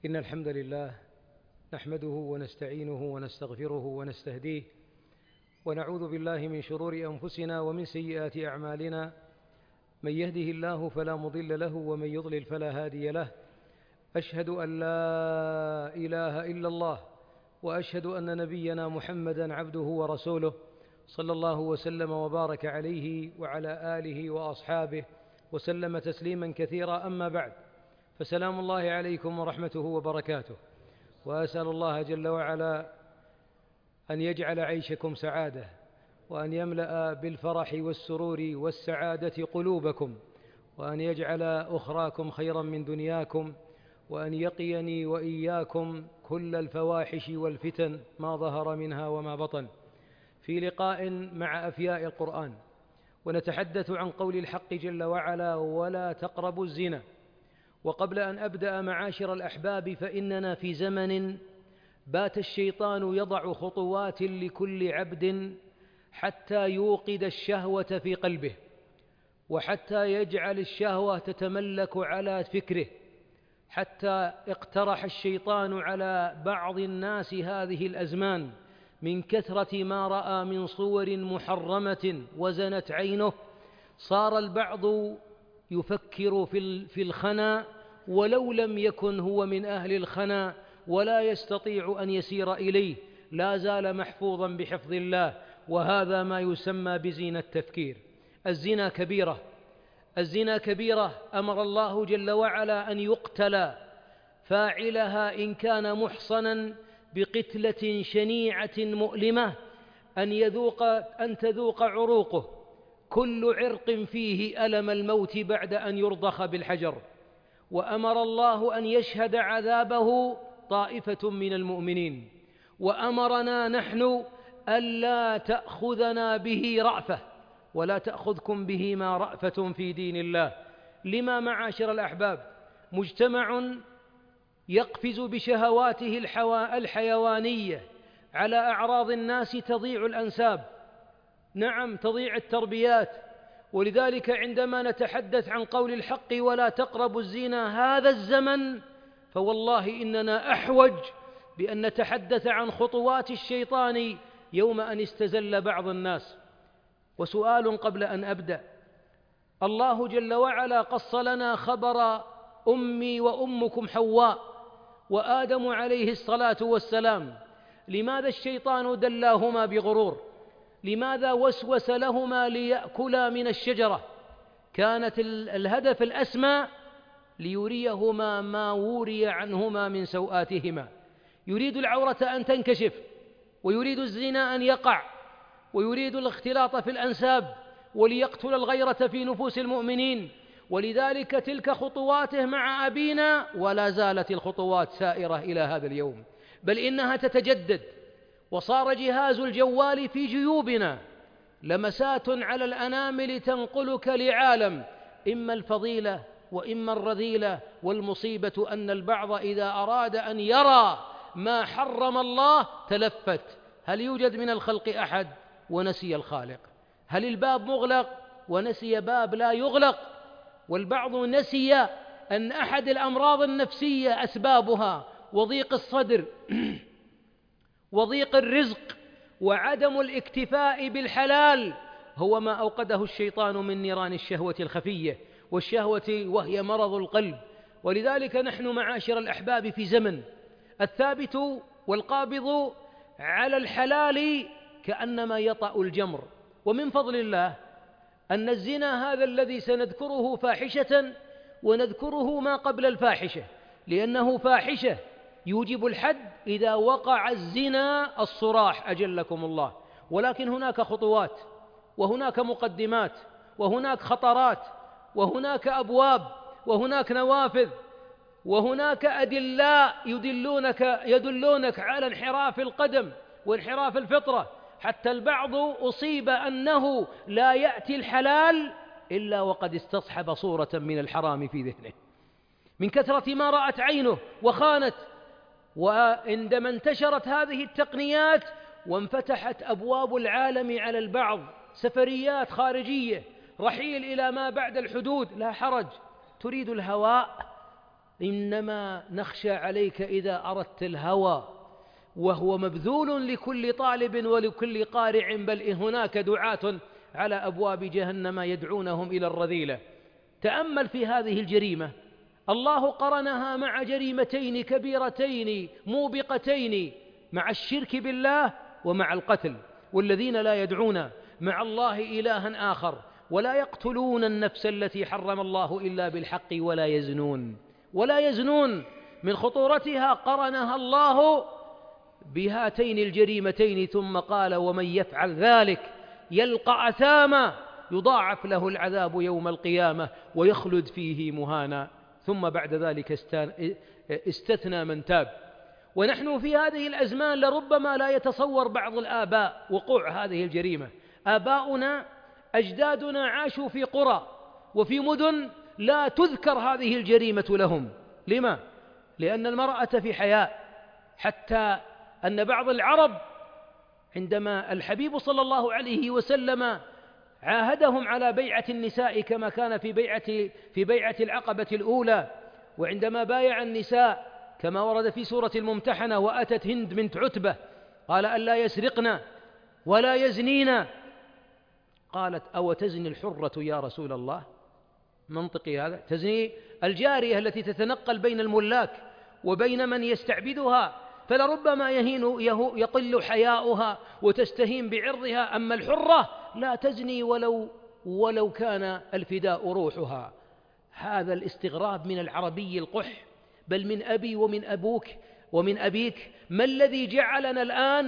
إن الحمد لله نحمده ونستعينه ونستغفره ونستهديه ونعوذ بالله من شرور أنفسنا ومن سيئات أعمالنا. من يهده الله فلا مضل له ومن يضلل فلا هادي له. أشهد أن لا إله إلا الله وأشهد أن نبينا محمدا عبده ورسوله صلى الله وسلم وبارك عليه وعلى آله وأصحابه وسلم تسليما كثيرا. أما بعد، فسلام الله عليكم ورحمته وبركاته، وأسأل الله جل وعلا أن يجعل عيشكم سعادة، وأن يملأ بالفرح والسرور والسعادة قلوبكم، وأن يجعل أخراكم خيرا من دنياكم، وأن يقيني وإياكم كل الفواحش والفتن ما ظهر منها وما بطن، في لقاء مع أفياء القرآن، ونتحدث عن قول الحق جل وعلا: ولا تقربوا الزنا. وقبل أن أبدأ معاشر الأحباب، فإننا في زمن بات الشيطان يضع خطوات لكل عبد حتى يوقد الشهوة في قلبه، وحتى يجعل الشهوة تتملك على فكره، حتى اقترح الشيطان على بعض الناس هذه الأزمان من كثرة ما رأى من صور محرمة وزنت عينه. صار البعض يفكر في الخنا ولو لم يكن هو من أهل الخنا، ولا يستطيع أن يسير إليه، لا زال محفوظا بحفظ الله، وهذا ما يسمى بزينة التفكير. الزنا كبيرة، الزنا كبيرة، أمر الله جل وعلا أن يقتل فاعلها إن كان محصنا بقتلة شنيعة مؤلمة، أن تذوق عروقه كل عرق فيه ألم الموت بعد أن يرضخ بالحجر. وأمر الله أن يشهد عذابه طائفة من المؤمنين، وأمرنا نحن ألا تأخذنا به رأفة، ولا تأخذكم بهما رأفة في دين الله. لما معاشر الأحباب؟ مجتمع يقفز بشهواته الحيوانية على أعراض الناس، تضيع الأنساب، نعم تضيع التربيات. ولذلك عندما نتحدث عن قول الحق ولا تقربوا الزنا هذا الزمن، فوالله إننا أحوج بأن نتحدث عن خطوات الشيطان يوم أن استزل بعض الناس. وسؤال قبل أن أبدأ: الله جل وعلا قص لنا خبر أمي وأمكم حواء وآدم عليه الصلاة والسلام. لماذا الشيطان دلاهما بغرور؟ لماذا وسوس لهما ليأكلا من الشجرة؟ كانت الهدف الأسمى ليريهما ما وري عنهما من سوآتهما. يريد العورة أن تنكشف، ويريد الزنا أن يقع، ويريد الاختلاط في الأنساب، وليقتل الغيرة في نفوس المؤمنين. ولذلك تلك خطواته مع أبينا، ولا زالت الخطوات سائرة إلى هذا اليوم، بل إنها تتجدد. وصار جهاز الجوال في جيوبنا لمسات على الأنامل تنقلك لعالم إما الفضيلة وإما الرذيلة. والمصيبة أن البعض إذا أراد أن يرى ما حرم الله تلفت. هل يوجد من الخلق أحد ونسي الخالق؟ هل الباب مغلق ونسي باب لا يغلق؟ والبعض نسي أن أحد الأمراض النفسية أسبابها وضيق الصدر وضيق الرزق وعدم الاكتفاء بالحلال هو ما أوقده الشيطان من نيران الشهوة الخفية، والشهوة وهي مرض القلب. ولذلك نحن معاشر الأحباب في زمن الثابت والقابض على الحلال كأنما يطأ الجمر. ومن فضل الله أن الزنا هذا الذي سنذكره فاحشة، ونذكره ما قبل الفاحشة، لأنه فاحشة يوجب الحد إذا وقع الزنا الصراح أجلكم الله. ولكن هناك خطوات، وهناك مقدمات، وهناك خطرات، وهناك أبواب، وهناك نوافذ، وهناك أدلاء يدلونك على انحراف القدم وانحراف الفطرة. حتى البعض أصيب أنه لا يأتي الحلال إلا وقد استصحب صورة من الحرام في ذهنه من كثرة ما رأت عينه وخانت. وعندما انتشرت هذه التقنيات وانفتحت أبواب العالم على البعض، سفريات خارجية، رحيل إلى ما بعد الحدود، لا حرج. تريد الهواء، إنما نخشى عليك إذا أردت الهوى، وهو مبذول لكل طالب ولكل قارع، بل هناك دعاة على أبواب جهنم يدعونهم إلى الرذيلة. تأمل في هذه الجريمة، الله قرنها مع جريمتين كبيرتين موبقتين، مع الشرك بالله ومع القتل. والذين لا يدعون مع الله إلها آخر ولا يقتلون النفس التي حرم الله إلا بالحق ولا يزنون من خطورتها قرنها الله بهاتين الجريمتين، ثم قال: ومن يفعل ذلك يلقى أثاما يضاعف له العذاب يوم القيامة ويخلد فيه مهانا. ثم بعد ذلك استثنى من تاب. ونحن في هذه الأزمان لربما لا يتصور بعض الآباء وقوع هذه الجريمة. آباؤنا أجدادنا عاشوا في قرى وفي مدن لا تذكر هذه الجريمة لهم. لما؟ لأن المرأة في حياء، حتى أن بعض العرب عندما الحبيب صلى الله عليه وسلم عاهدهم على بيعة النساء كما كان في بيعة العقبة الأولى، وعندما بايع النساء كما ورد في سورة الممتحنة: وأتت هند بنت عتبة قال: ألا يسرقن ولا يزنين. قالت: أو تزني الحرة يا رسول الله؟ منطقي هذا، تزني الجارية التي تتنقل بين الملاك وبين من يستعبدها، فلربما يقل حياؤها وتستهين بعرضها. أما الحرة لا تزني ولو كان الفداء روحها. هذا الاستغراب من العربي القح، بل من أبي ومن أبوك ومن أبيك. ما الذي جعلنا الآن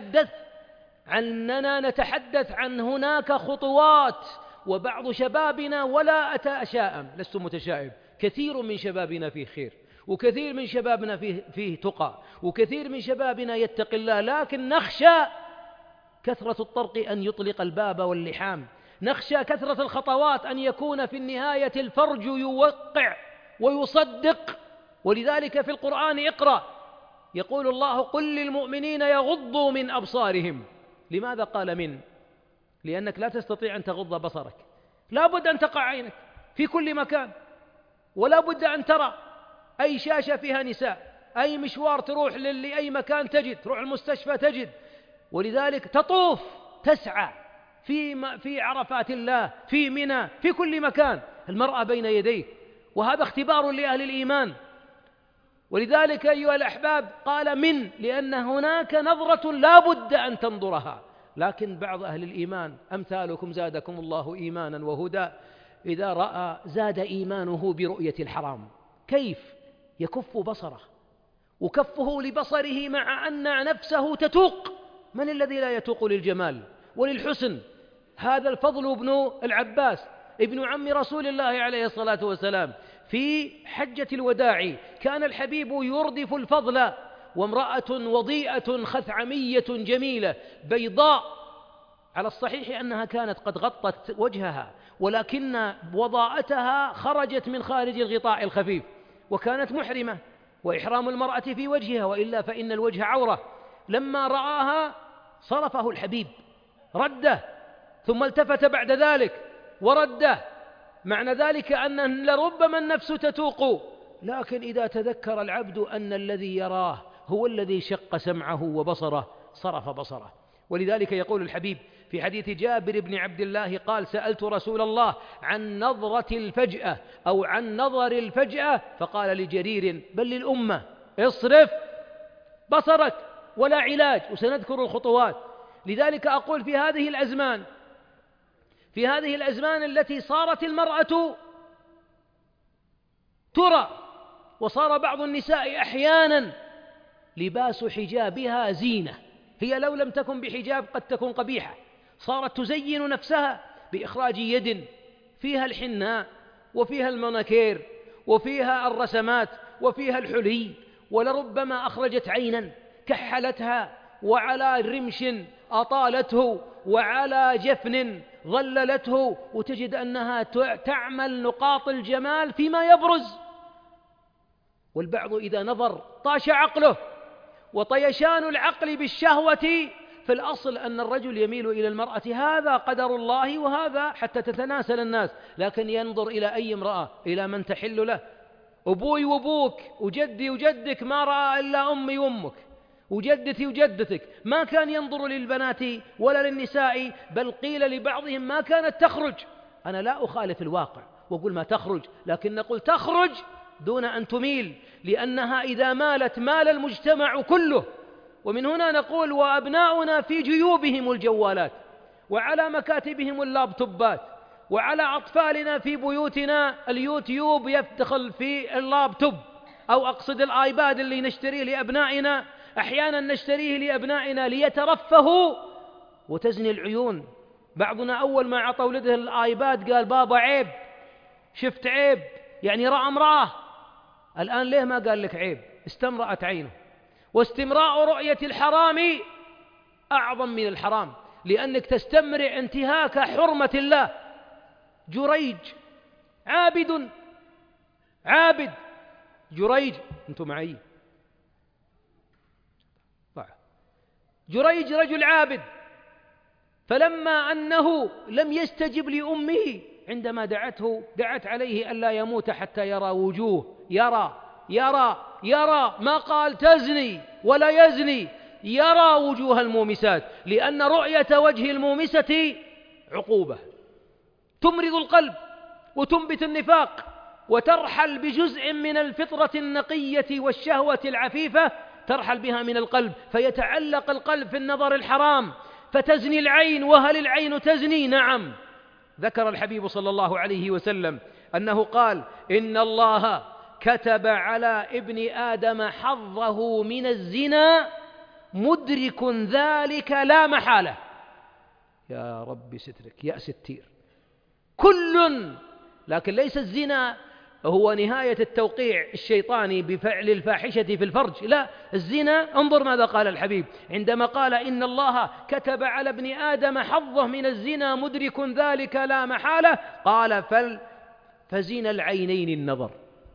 نتحدث عن هناك خطوات؟ وبعض شبابنا، ولا أتشائم، لست متشائم، كثير من شبابنا فيه خير، وكثير من شبابنا فيه تقى، وكثير من شبابنا يتقي الله، لكن نخشى كثرة الطرق أن يطلق الباب واللحام، نخشى كثرة الخطوات أن يكون في النهاية الفرج يوقع ويصدق. ولذلك في القرآن اقرأ يقول الله: قل للمؤمنين يغضوا من أبصارهم. لماذا قال من؟ لأنك لا تستطيع أن تغض بصرك، لا بد أن تقع عينك في كل مكان، ولا بد أن ترى أي شاشة فيها نساء، أي مشوار تروح لأي مكان تجد، تروح المستشفى تجد. ولذلك تطوف تسعى في عرفات الله، في منى، في كل مكان المرأة بين يديه، وهذا اختبار لأهل الإيمان. ولذلك أيها الأحباب قال من، لأن هناك نظرة لا بد أن تنظرها. لكن بعض أهل الإيمان أمثالكم زادكم الله إيمانا وهدى، إذا رأى زاد إيمانه برؤية الحرام. كيف يكف بصره وكفه لبصره مع أن نفسه تتوق؟ من الذي لا يتوق للجمال وللحسن؟ هذا الفضل بن العباس ابن عم رسول الله عليه الصلاة والسلام. في حجة الوداع كان الحبيب يردف الفضل، وامرأة وضيئة خثعمية جميلة بيضاء، على الصحيح أنها كانت قد غطت وجهها، ولكن وضاءتها خرجت من خارج الغطاء الخفيف، وكانت محرمة، وإحرام المرأة في وجهها، وإلا فإن الوجه عورة. لما رآها صرفه الحبيب، رده، ثم التفت بعد ذلك ورده، معنى ذلك أن لربما النفس تتوق، لكن إذا تذكر العبد أن الذي يراه هو الذي شق سمعه وبصره صرف بصره. ولذلك يقول الحبيب في حديث جابر بن عبد الله قال: سألت رسول الله عن نظرة الفجأة أو عن نظر الفجأة، فقال لجرير بل للأمة: اصرف بصرك ولا علاج، وسنذكر الخطوات. لذلك أقول في هذه الأزمان التي صارت المرأة ترى، وصار بعض النساء أحيانا لباس حجابها زينة، هي لو لم تكن بحجاب قد تكون قبيحة، صارت تزين نفسها بإخراج يد فيها الحناء وفيها المناكير وفيها الرسمات وفيها الحلي، ولربما أخرجت عينا كحلتها، وعلى رمش أطالته، وعلى جفن ظللته، وتجد أنها تعمل نقاط الجمال فيما يبرز. والبعض إذا نظر طاش عقله، وطيشان العقل بالشهوة في الأصل أن الرجل يميل إلى المرأة، هذا قدر الله، وهذا حتى تتناسل الناس، لكن ينظر إلى أي امرأة، إلى من تحل له. أبوي وأبوك وجدي وجدك ما رأى إلا أمي وأمك، وجدتي وجدتك، ما كان ينظر للبنات ولا للنساء، بل قيل لبعضهم ما كانت تخرج. أنا لا أخالف الواقع وأقول ما تخرج، لكن نقول تخرج دون أن تميل، لأنها إذا مالت مال المجتمع كله. ومن هنا نقول وأبناؤنا في جيوبهم الجوالات، وعلى مكاتبهم اللابتوبات، وعلى أطفالنا في بيوتنا اليوتيوب يدخل في اللابتوب، أو أقصد الآيباد اللي نشتريه لأبنائنا، أحيانا نشتريه لأبنائنا ليترفهوا وتزني العيون. بعضنا أول ما عطى ولده الآيباد قال بابا عيب، شفت عيب، يعني رأى امرأة. الآن ليه ما قال لك عيب؟ استمرأت عينه. واستمراء رؤية الحرام أعظم من الحرام، لأنك تستمرئ انتهاك حرمة الله. جريج عابد جريج، أنتم معي؟ جريج رجل عابد، فلما أنه لم يستجب لأمه عندما دعت عليه ألا يموت حتى يرى وجوه، يرى ما قال تزني ولا يزني، يرى وجوه المومسات، لأن رؤية وجه المومسة عقوبة تمرض القلب وتنبت النفاق، وترحل بجزء من الفطرة النقية والشهوة العفيفة، ترحل بها من القلب، فيتعلق القلب في النظر الحرام، فتزني العين. وهل العين تزني؟ نعم. ذكر الحبيب صلى الله عليه وسلم أنه قال إن الله كتب على ابن آدم حظه من الزنا مدرك ذلك لا محالة. يا رب سترك يا ستير، كل، لكن ليس الزنا هو نهاية التوقيع الشيطاني بفعل الفاحشة في الفرج، لا، الزنا انظر ماذا قال الحبيب عندما قال إن الله كتب على ابن آدم حظه من الزنا مدرك ذلك لا محالة، قال فزنا العينين النظر،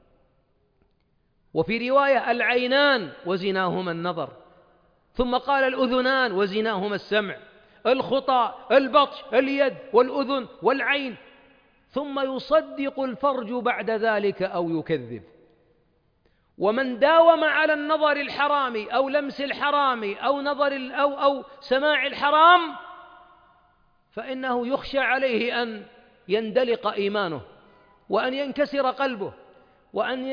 وفي رواية العينان وزناهما النظر، ثم قال الأذنان وزناهما السمع، الخطى، البطش، اليد والأذن والعين، ثم يصدق الفرج بعد ذلك أو يكذب. ومن داوم على النظر الحرام أو لمس الحرام أو نظر أو سماع الحرام فإنه يخشى عليه أن يندلق إيمانه، وأن ينكسر قلبه، وأن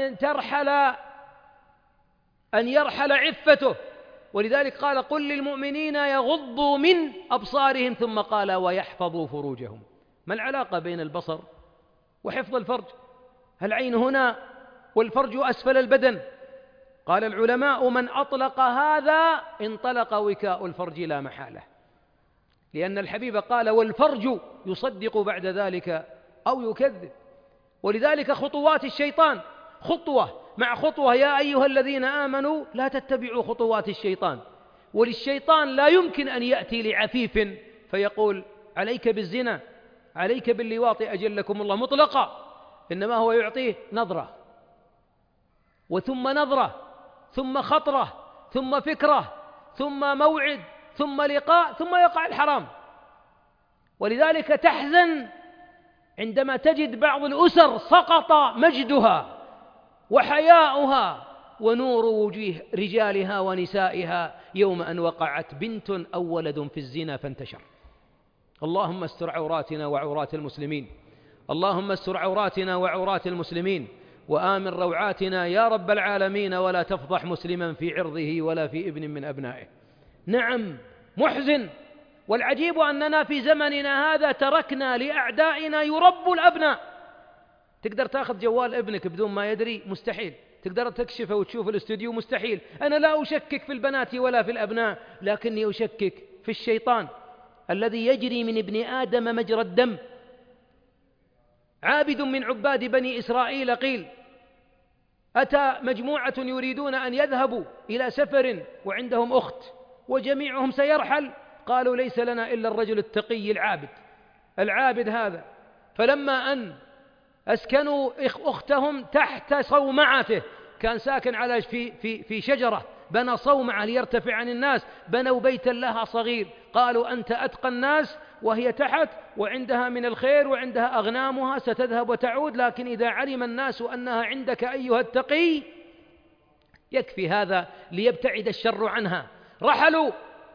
يرحل عفته. ولذلك قال قل للمؤمنين يغضوا من أبصارهم، ثم قال ويحفظوا فروجهم. ما العلاقة بين البصر وحفظ الفرج؟ العين هنا والفرج أسفل البدن. قال العلماء من أطلق هذا انطلق وكاء الفرج لا محالة، لأن الحبيب قال والفرج يصدق بعد ذلك أو يكذب. ولذلك خطوات الشيطان خطوة مع خطوة، يا أيها الذين آمنوا لا تتبعوا خطوات الشيطان. وللشيطان لا يمكن أن يأتي لعفيف فيقول عليك بالزنا، عليك باللواط أجلكم الله مطلقا، إنما هو يعطيه نظرة وثم نظرة ثم خطرة ثم فكرة ثم موعد ثم لقاء ثم يقع الحرام. ولذلك تحزن عندما تجد بعض الأسر سقط مجدها وحياؤها ونور وجوه رجالها ونسائها يوم أن وقعت بنت أو ولد في الزنا فانتشر. اللهم استر عوراتنا وعورات المسلمين، اللهم استر عوراتنا وعورات المسلمين، وآمن روعاتنا يا رب العالمين، ولا تفضح مسلما في عرضه ولا في ابن من أبنائه. نعم محزن، والعجيب أننا في زمننا هذا تركنا لأعدائنا يربوا الأبناء. تقدر تأخذ جوال ابنك بدون ما يدري؟ مستحيل. تقدر تكشفه وتشوف الاستوديو؟ مستحيل. أنا لا أشكك في البنات ولا في الأبناء، لكني أشكك في الشيطان الذي يجري من ابن آدم مجرى الدم. عابد من عباد بني إسرائيل قيل أتى مجموعة يريدون أن يذهبوا إلى سفر وعندهم أخت وجميعهم سيرحل، قالوا ليس لنا إلا الرجل التقي العابد هذا. فلما أن أسكنوا أختهم تحت صومعته، كان ساكن على في شجرة، بنى صومعة ليرتفع عن الناس، بنوا بيتا لها صغير، قالوا أنت أتقى الناس وهي تحت وعندها من الخير وعندها أغنامها ستذهب وتعود، لكن إذا علم الناس أنها عندك أيها التقي يكفي هذا ليبتعد الشر عنها. رحلوا،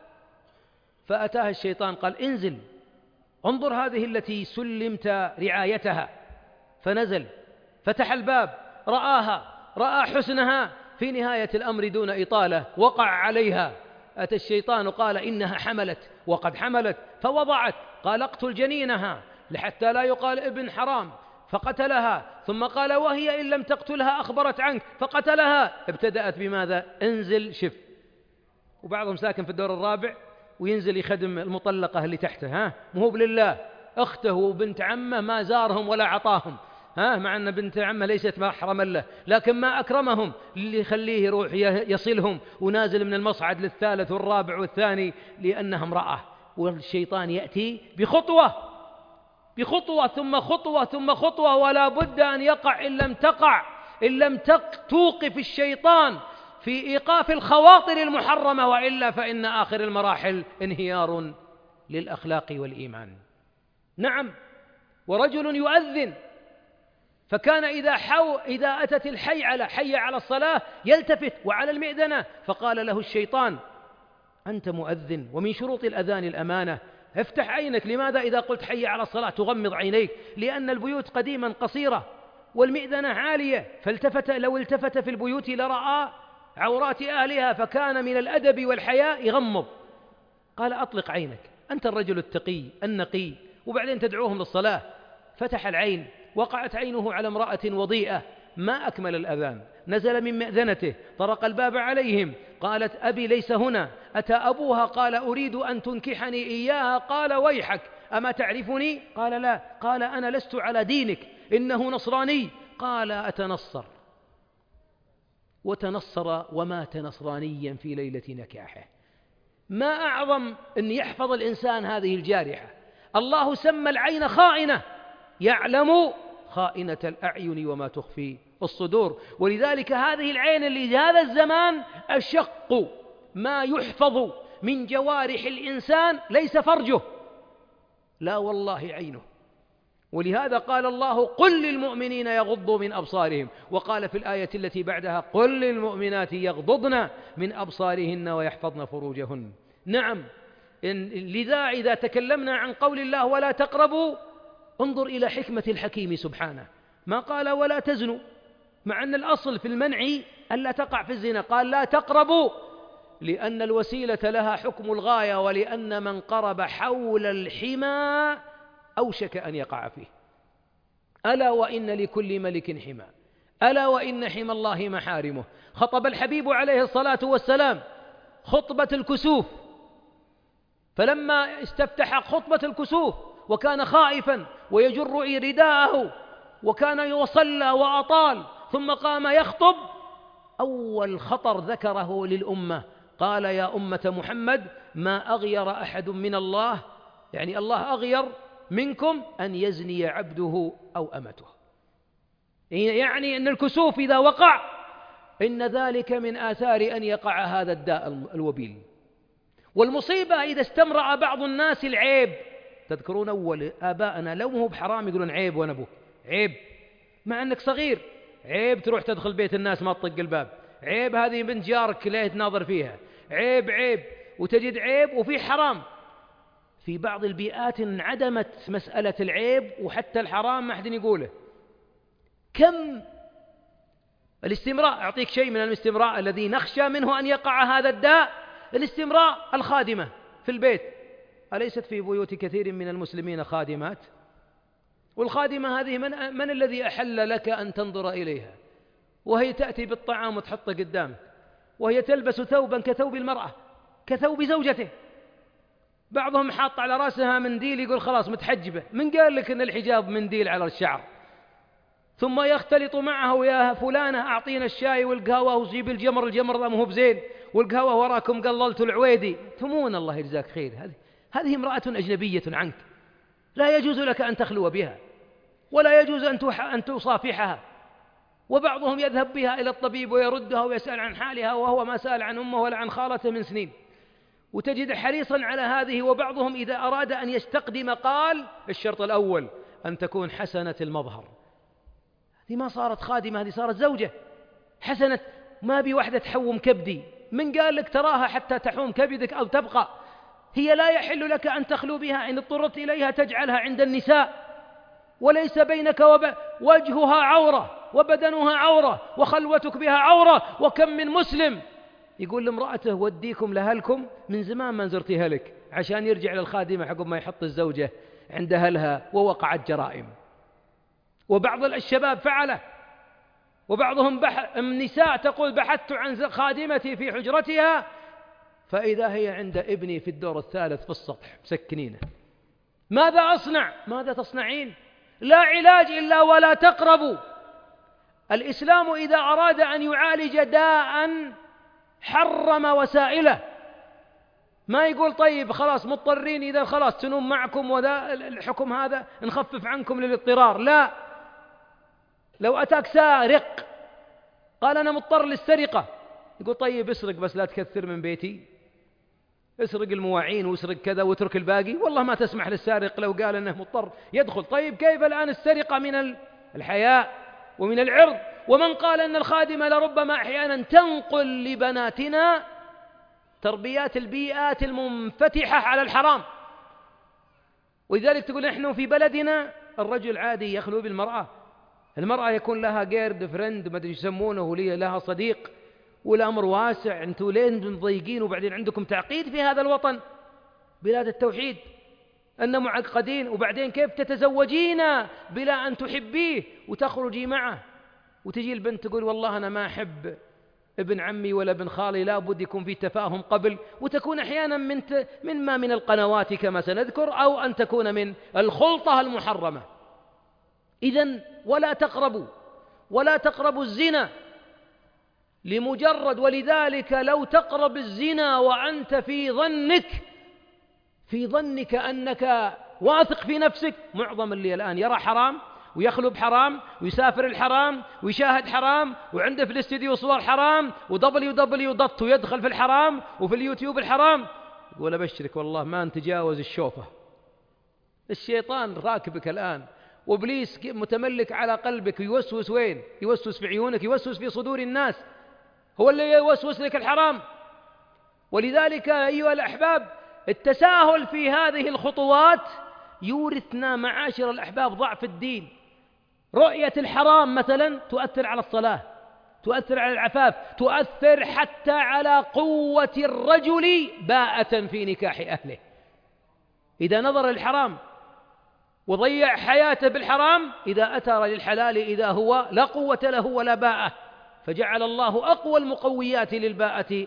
فأتاها الشيطان قال انزل انظر هذه التي سلمت رعايتها، فنزل فتح الباب رآها، رأى حسنها، في نهاية الأمر دون إطالة وقع عليها. أتى الشيطان قال إنها حملت، وقد حملت فوضعت، قال اقتل جنينها لحتى لا يقال ابن حرام، فقتلها، ثم قال وهي إن لم تقتلها أخبرت عنك فقتلها. ابتدأت بماذا؟ انزل شف. وبعضهم ساكن في الدور الرابع وينزل يخدم المطلقة اللي تحته، مهوب لله، أخته وبنت عمه ما زارهم ولا عطاهم، مع أن بنت عمه ليست محرما له، لكن ما أكرمهم، اللي يخليه يروح يصلهم ونازل من المصعد للثالث والرابع والثاني لأنها امرأة. والشيطان يأتي بخطوة بخطوة ثم خطوة ثم خطوة، ولا بد أن يقع إن لم توقف الشيطان في إيقاف الخواطر المحرمة، وإلا فإن آخر المراحل انهيار للأخلاق والإيمان. نعم، ورجل يؤذن، فكان إذا أتت حي على الصلاة يلتفت وعلى المئذنة، فقال له الشيطان أنت مؤذن، ومن شروط الأذان الأمانة، افتح عينك. لماذا إذا قلت حي على الصلاة تغمض عينيك؟ لأن البيوت قديما قصيرة والمئذنة عالية، لو التفت في البيوت لرأى عورات أهلها، فكان من الأدب والحياء يغمض. قال أطلق عينك، أنت الرجل التقي النقي، وبعدين تدعوهم للصلاة. فتح العين، وقعت عينه على امرأة وضيئة، ما أكمل الأذان، نزل من مئذنته، طرق الباب عليهم، قالت أبي ليس هنا. أتى أبوها قال أريد أن تنكحني إياها، قال ويحك أما تعرفني؟ قال لا. قال أنا لست على دينك، إنه نصراني. قال أتنصر؟ وتنصر ومات نصرانيا في ليلة نكاحه. ما أعظم أن يحفظ الإنسان هذه الجارحة. الله سمى العين خائنة، يعلم خائنة الأعين وما تخفي الصدور. ولذلك هذه العين اللي هذا الزمان أشق ما يحفظ من جوارح الإنسان ليس فرجه، لا والله عينه. ولهذا قال الله قل للمؤمنين يغضوا من أبصارهم، وقال في الآية التي بعدها قل للمؤمنات يغضضن من أبصارهن ويحفظن فروجهن. نعم، لذا إذا تكلمنا عن قول الله ولا تقربوا، انظر إلى حكمة الحكيم سبحانه، ما قال ولا تزنوا، مع أن الأصل في المنع ألا تقع في الزنا، قال لا تقربوا، لأن الوسيلة لها حكم الغاية، ولأن من قرب حول الحمى أوشك أن يقع فيه. ألا وإن لكل ملك حمى، ألا وإن حمى الله محارمه. خطب الحبيب عليه الصلاة والسلام خطبة الكسوف، فلما استفتح خطبة الكسوف وكان خائفا ويجر رداءه وكان يصلى وأطال، ثم قام يخطب، أول خطر ذكره للأمة قال يا أمة محمد ما أغير أحد من الله، يعني الله أغير منكم أن يزني عبده أو أمته، يعني أن الكسوف إذا وقع إن ذلك من آثار أن يقع هذا الداء الوبيل. والمصيبة إذا استمرأ بعض الناس العيب. تذكرون أول آباءنا لو هو بحرام يقولون عيب ونبوك عيب، مع أنك صغير، عيب تروح تدخل بيت الناس ما تطق الباب، عيب هذه بنت جارك لا تناظر فيها، عيب وتجد عيب وفي حرام. في بعض البيئات انعدمت مسألة العيب، وحتى الحرام ما أحد يقوله. كم الاستمراء، أعطيك شيء من الاستمراء الذي نخشى منه أن يقع هذا الداء، الاستمراء الخادمة في البيت. أليست في بيوت كثير من المسلمين خادمات؟ والخادمة هذه من الذي أحل لك أن تنظر إليها؟ وهي تأتي بالطعام وتحطه قدامك، وهي تلبس ثوبا كثوب المرأة، كثوب زوجته. بعضهم حاط على رأسها منديل يقول خلاص متحجبة، من قال لك أن الحجاب منديل على الشعر؟ ثم يختلط معه يا فلانة أعطينا الشاي والقهوة وجيب الجمر ذا مو بزين، والقهوة وراكم قللت العويدي. ثمون الله يجزاك خير، هذه امرأة أجنبية عنك، لا يجوز لك أن تخلو بها، ولا يجوز أن تصافحها. وبعضهم يذهب بها إلى الطبيب ويردها ويسأل عن حالها، وهو ما سأل عن أمه ولا عن خالته من سنين. وتجد حريصا على هذه. وبعضهم إذا أراد أن يستقدم قال الشرط الأول أن تكون حسنة المظهر. هذه ما صارت خادمة، هذه صارت زوجة حسنة. ما بي واحدة تحوم كبدي، من قال لك تراها حتى تحوم كبدك أو تبقى؟ هي لا يحل لك أن تخلو بها، إن اضطررت إليها تجعلها عند النساء، وليس بينك وجهها عورة وبدنها عورة وخلوتك بها عورة. وكم من مسلم يقول لامرأته وديكم لأهلكم، من زمان ما نزرتها لك، عشان يرجع للخادمة حقب ما يحط الزوجة عند أهلها، ووقعت جرائم. وبعض الشباب فعله، وبعضهم النساء تقول بحثت عن خادمتي في حجرتها فإذا هي عند ابني في الدور الثالث في السطح مسكنينه. ماذا أصنع؟ ماذا تصنعين؟ لا علاج إلا ولا تقربوا. الإسلام إذا أراد أن يعالج داء حرم وسائله، ما يقول طيب خلاص مضطرين إذا خلاص تنوم معكم وذا الحكم هذا نخفف عنكم للاضطرار. لا، لو أتاك سارق قال أنا مضطر للسرقة، يقول طيب اسرق بس لا تكثر من بيتي، اسرق المواعين واسرق كذا واترك الباقي. والله ما تسمح للسارق لو قال أنه مضطر يدخل. طيب كيف الآن السرقة من الحياء ومن العرض؟ ومن قال أن الخادمة لربما أحيانا تنقل لبناتنا تربيات البيئات المنفتحة على الحرام. ولذلك تقول نحن في بلدنا الرجل عادي يخلو بالمرأة، المرأة يكون لها جيرد فريند ما أدري يسمونه، ولي لها صديق، والأمر واسع. أنتوا لين مضيقين وبعدين عندكم تعقيد في هذا الوطن بلاد التوحيد أن معقدين. وبعدين كيف تتزوجين بلا أن تحبيه وتخرجي معه؟ وتجي البنت تقول والله أنا ما أحب ابن عمي ولا ابن خالي، لا بد يكون في تفاهم قبل. وتكون أحيانا من القنوات كما سنذكر، أو أن تكون من الخلطة المحرمة. إذن ولا تقربوا الزنا لمجرد. ولذلك لو تقرب الزنا وأنت في ظنك أنك واثق في نفسك، معظم اللي الآن يرى حرام ويخلو بحرام ويسافر الحرام ويشاهد حرام وعنده في الاستديو صور حرام www ويدخل في الحرام وفي اليوتيوب الحرام، يقول أبشرك والله ما نتجاوز الشوفة. الشيطان راكبك الآن، وإبليس متملك على قلبك، يوسوس وين؟ يوسوس في عيونك، يوسوس في صدور الناس، هو اللي يوسوس لك الحرام. ولذلك أيها الأحباب التساهل في هذه الخطوات يورثنا معاشر الأحباب ضعف الدين. رؤية الحرام مثلا تؤثر على الصلاة، تؤثر على العفاف، تؤثر حتى على قوة الرجل باءة في نكاح أهله. إذا نظر للحرام وضيع حياته بالحرام، إذا أتى للحلال إذا هو لا قوة له ولا باءة. فجعل الله أقوى المقويات للباءة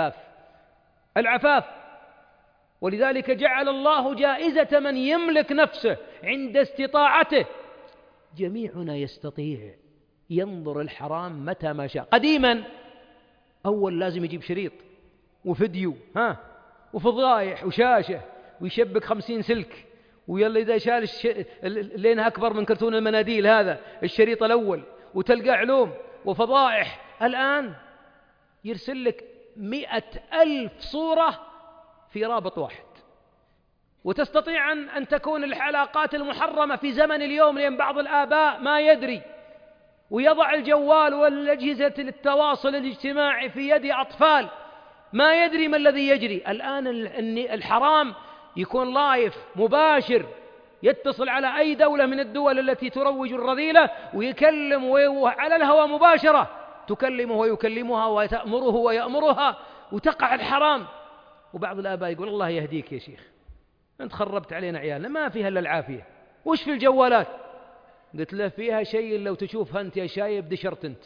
العفاف. ولذلك جعل الله جائزة من يملك نفسه عند استطاعته. جميعنا يستطيع ينظر الحرام متى ما شاء. قديما أول لازم يجيب شريط وفيديو وفضايح وشاشة ويشبك 50 سلك، ويلا إذا شال لينها أكبر من كرتون المناديل هذا الشريط الأول، وتلقى علوم وفضائح. الآن يرسل لك 100,000 صورة في رابط واحد، وتستطيع أن تكون العلاقات المحرمة في زمن اليوم، لأن بعض الآباء ما يدري ويضع الجوال والأجهزة التواصل الاجتماعي في يد أطفال، ما يدري ما الذي يجري. الآن الحرام يكون لايف مباشر، يتصل على أي دولة من الدول التي تروج الرذيلة ويكلم، وعلى الهواء مباشرة تكلمه ويكلمها وتأمره ويأمرها، وتقع الحرام. وبعض الآباء يقول الله يهديك يا شيخ، أنت خربت علينا عيالنا، ما فيها إلا العافية، وش في الجوالات؟ قلت له فيها شيء لو تشوفها أنت يا شايب دشرت أنت،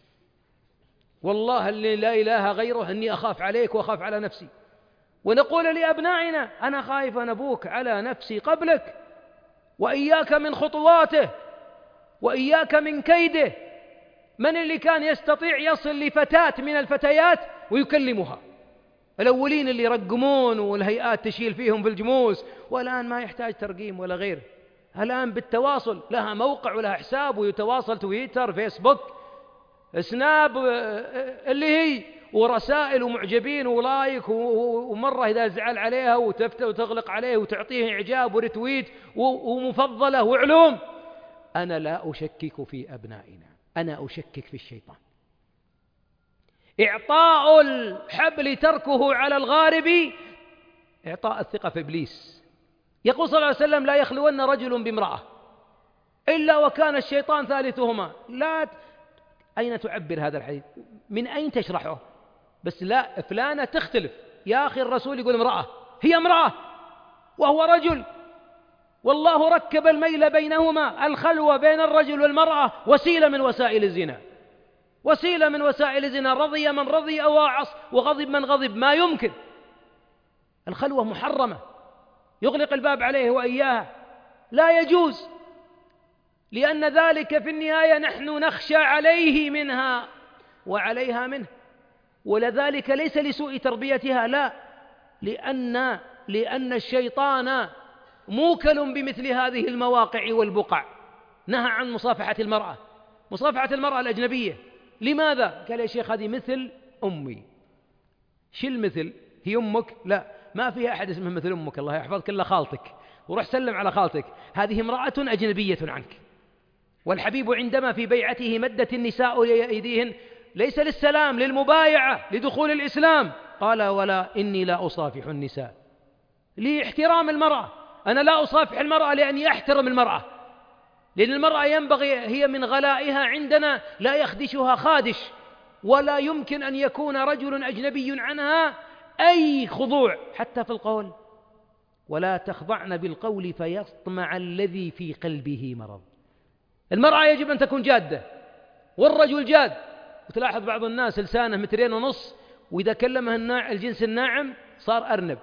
والله اللي لا إله غيره أني أخاف عليك وأخاف على نفسي. ونقول لأبنائنا أنا خايف أن أبوك على نفسي قبلك، وإياك من خطواته وإياك من كيده. من اللي كان يستطيع يصل لفتاة من الفتيات ويكلمها؟ الأولين اللي يرقمون والهيئات تشيل فيهم في الجموس، والآن ما يحتاج ترقيم ولا غير، الآن بالتواصل، لها موقع ولها حساب ويتواصل، تويتر، فيسبوك، سناب اللي هي، ورسائل ومعجبين ولايك، ومرة إذا زعل عليها وتغلق عليه وتعطيه إعجاب ورتويت ومفضلة وعلوم. أنا لا أشكك في أبنائنا، أنا أشكك في الشيطان. إعطاء الحبل تركه على الغارب إعطاء الثقة في إبليس. يقول صلى الله عليه وسلم: لا يخلون رجل بامرأة إلا وكان الشيطان ثالثهما. أين تعبر هذا الحديث؟ من أين تشرحه؟ بس لا، فلانة تختلف. يا أخي الرسول يقول امرأة، هي امرأة وهو رجل، والله ركب الميل بينهما. الخلوة بين الرجل والمرأة وسيلة من وسائل الزنا، وسيلة من وسائل الزنا. رضي من رضي أواعص وغضب من غضب، ما يمكن. الخلوة محرمة، يغلق الباب عليه وإياها، لا يجوز، لأن ذلك في النهاية نحن نخشى عليه منها وعليها منه. ولذلك ليس لسوء تربيتها، لا، لأن الشيطان موكل بمثل هذه المواقع والبقع. نهى عن مصافحة المرأة، مصافحة المرأة الأجنبية. لماذا؟ قال: يا شيخ هذه مثل أمي. شل مثل؟ هي أمك؟ لا، ما فيها أحد اسمه مثل أمك، الله يحفظك، إلا خالتك، وروح سلم على خالتك. هذه امرأة أجنبية عنك. والحبيب عندما في بيعته مدت النساء أيديهن ليس للسلام، للمبايعة، لدخول الإسلام. قال: ولا إني لا أصافح النساء، لاحترام المرأة. أنا لا أصافح المرأة لأني أحترم المرأة، لأن المرأة ينبغي، هي من غلائها عندنا لا يخدشها خادش، ولا يمكن أن يكون رجل أجنبي عنها أي خضوع حتى في القول. ولا تخضعن بالقول فيطمع الذي في قلبه مرض. المرأة يجب أن تكون جادة، والرجل جاد. وتلاحظ بعض الناس لسانه 2.5 متر، وإذا كلمه الجنس الناعم صار أرنب.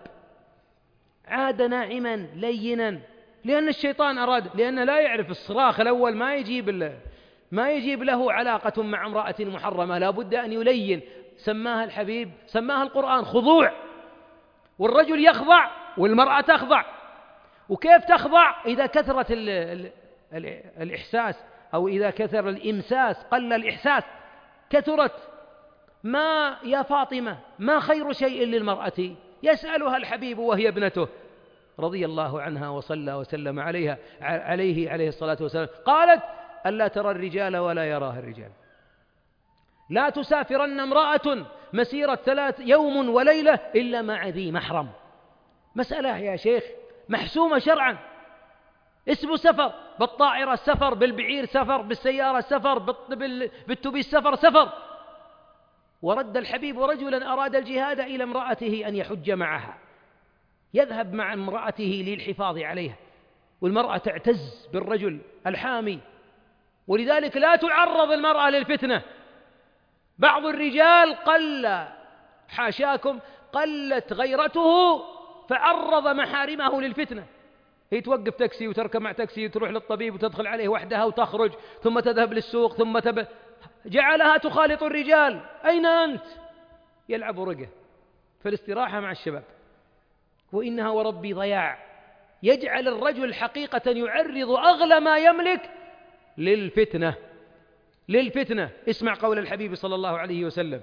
عاد ناعما لينا، لأن الشيطان أراد، لأنه لا يعرف الصراخ الأول ما يجيب له علاقة مع امرأة محرمة، لا بد أن يلين. سماها الحبيب، سماها القرآن خضوع. والرجل يخضع والمرأة تخضع. وكيف تخضع؟ إذا كثرت الإحساس، أو إذا كثر الإمساس قل الإحساس. كثرت. ما يا فاطمة ما خير شيء للمرأة؟ يسألها الحبيب وهي ابنته رضي الله عنها وصلى وسلم عليه الصلاة والسلام. قالت: ألا ترى الرجال ولا يراها الرجال. لا تسافرن امرأة مسيرة 3 يوم وليلة إلا مع ذي محرم. مسألة يا شيخ محسومة شرعا. اسمه سفر، بالطائرة سفر، بالبعير سفر، بالسيارة سفر، بالتوبيس سفر. ورد الحبيب رجلا أراد الجهاد إلى امرأته أن يحج معها، يذهب مع امرأته للحفاظ عليها، والمرأة تعتز بالرجل الحامي. ولذلك لا تعرض المرأة للفتنة. بعض الرجال قلت غيرته فعرض محارمه للفتنة. هي توقف تاكسي وتركب مع تاكسي وتروح للطبيب وتدخل عليه وحدها وتخرج، ثم تذهب للسوق، ثم جعلها تخالط الرجال. أين أنت؟ يلعب رقة في الاستراحة مع الشباب. وإنها وربي ضياع. يجعل الرجل حقيقة يعرض أغلى ما يملك للفتنة. اسمع قول الحبيب صلى الله عليه وسلم.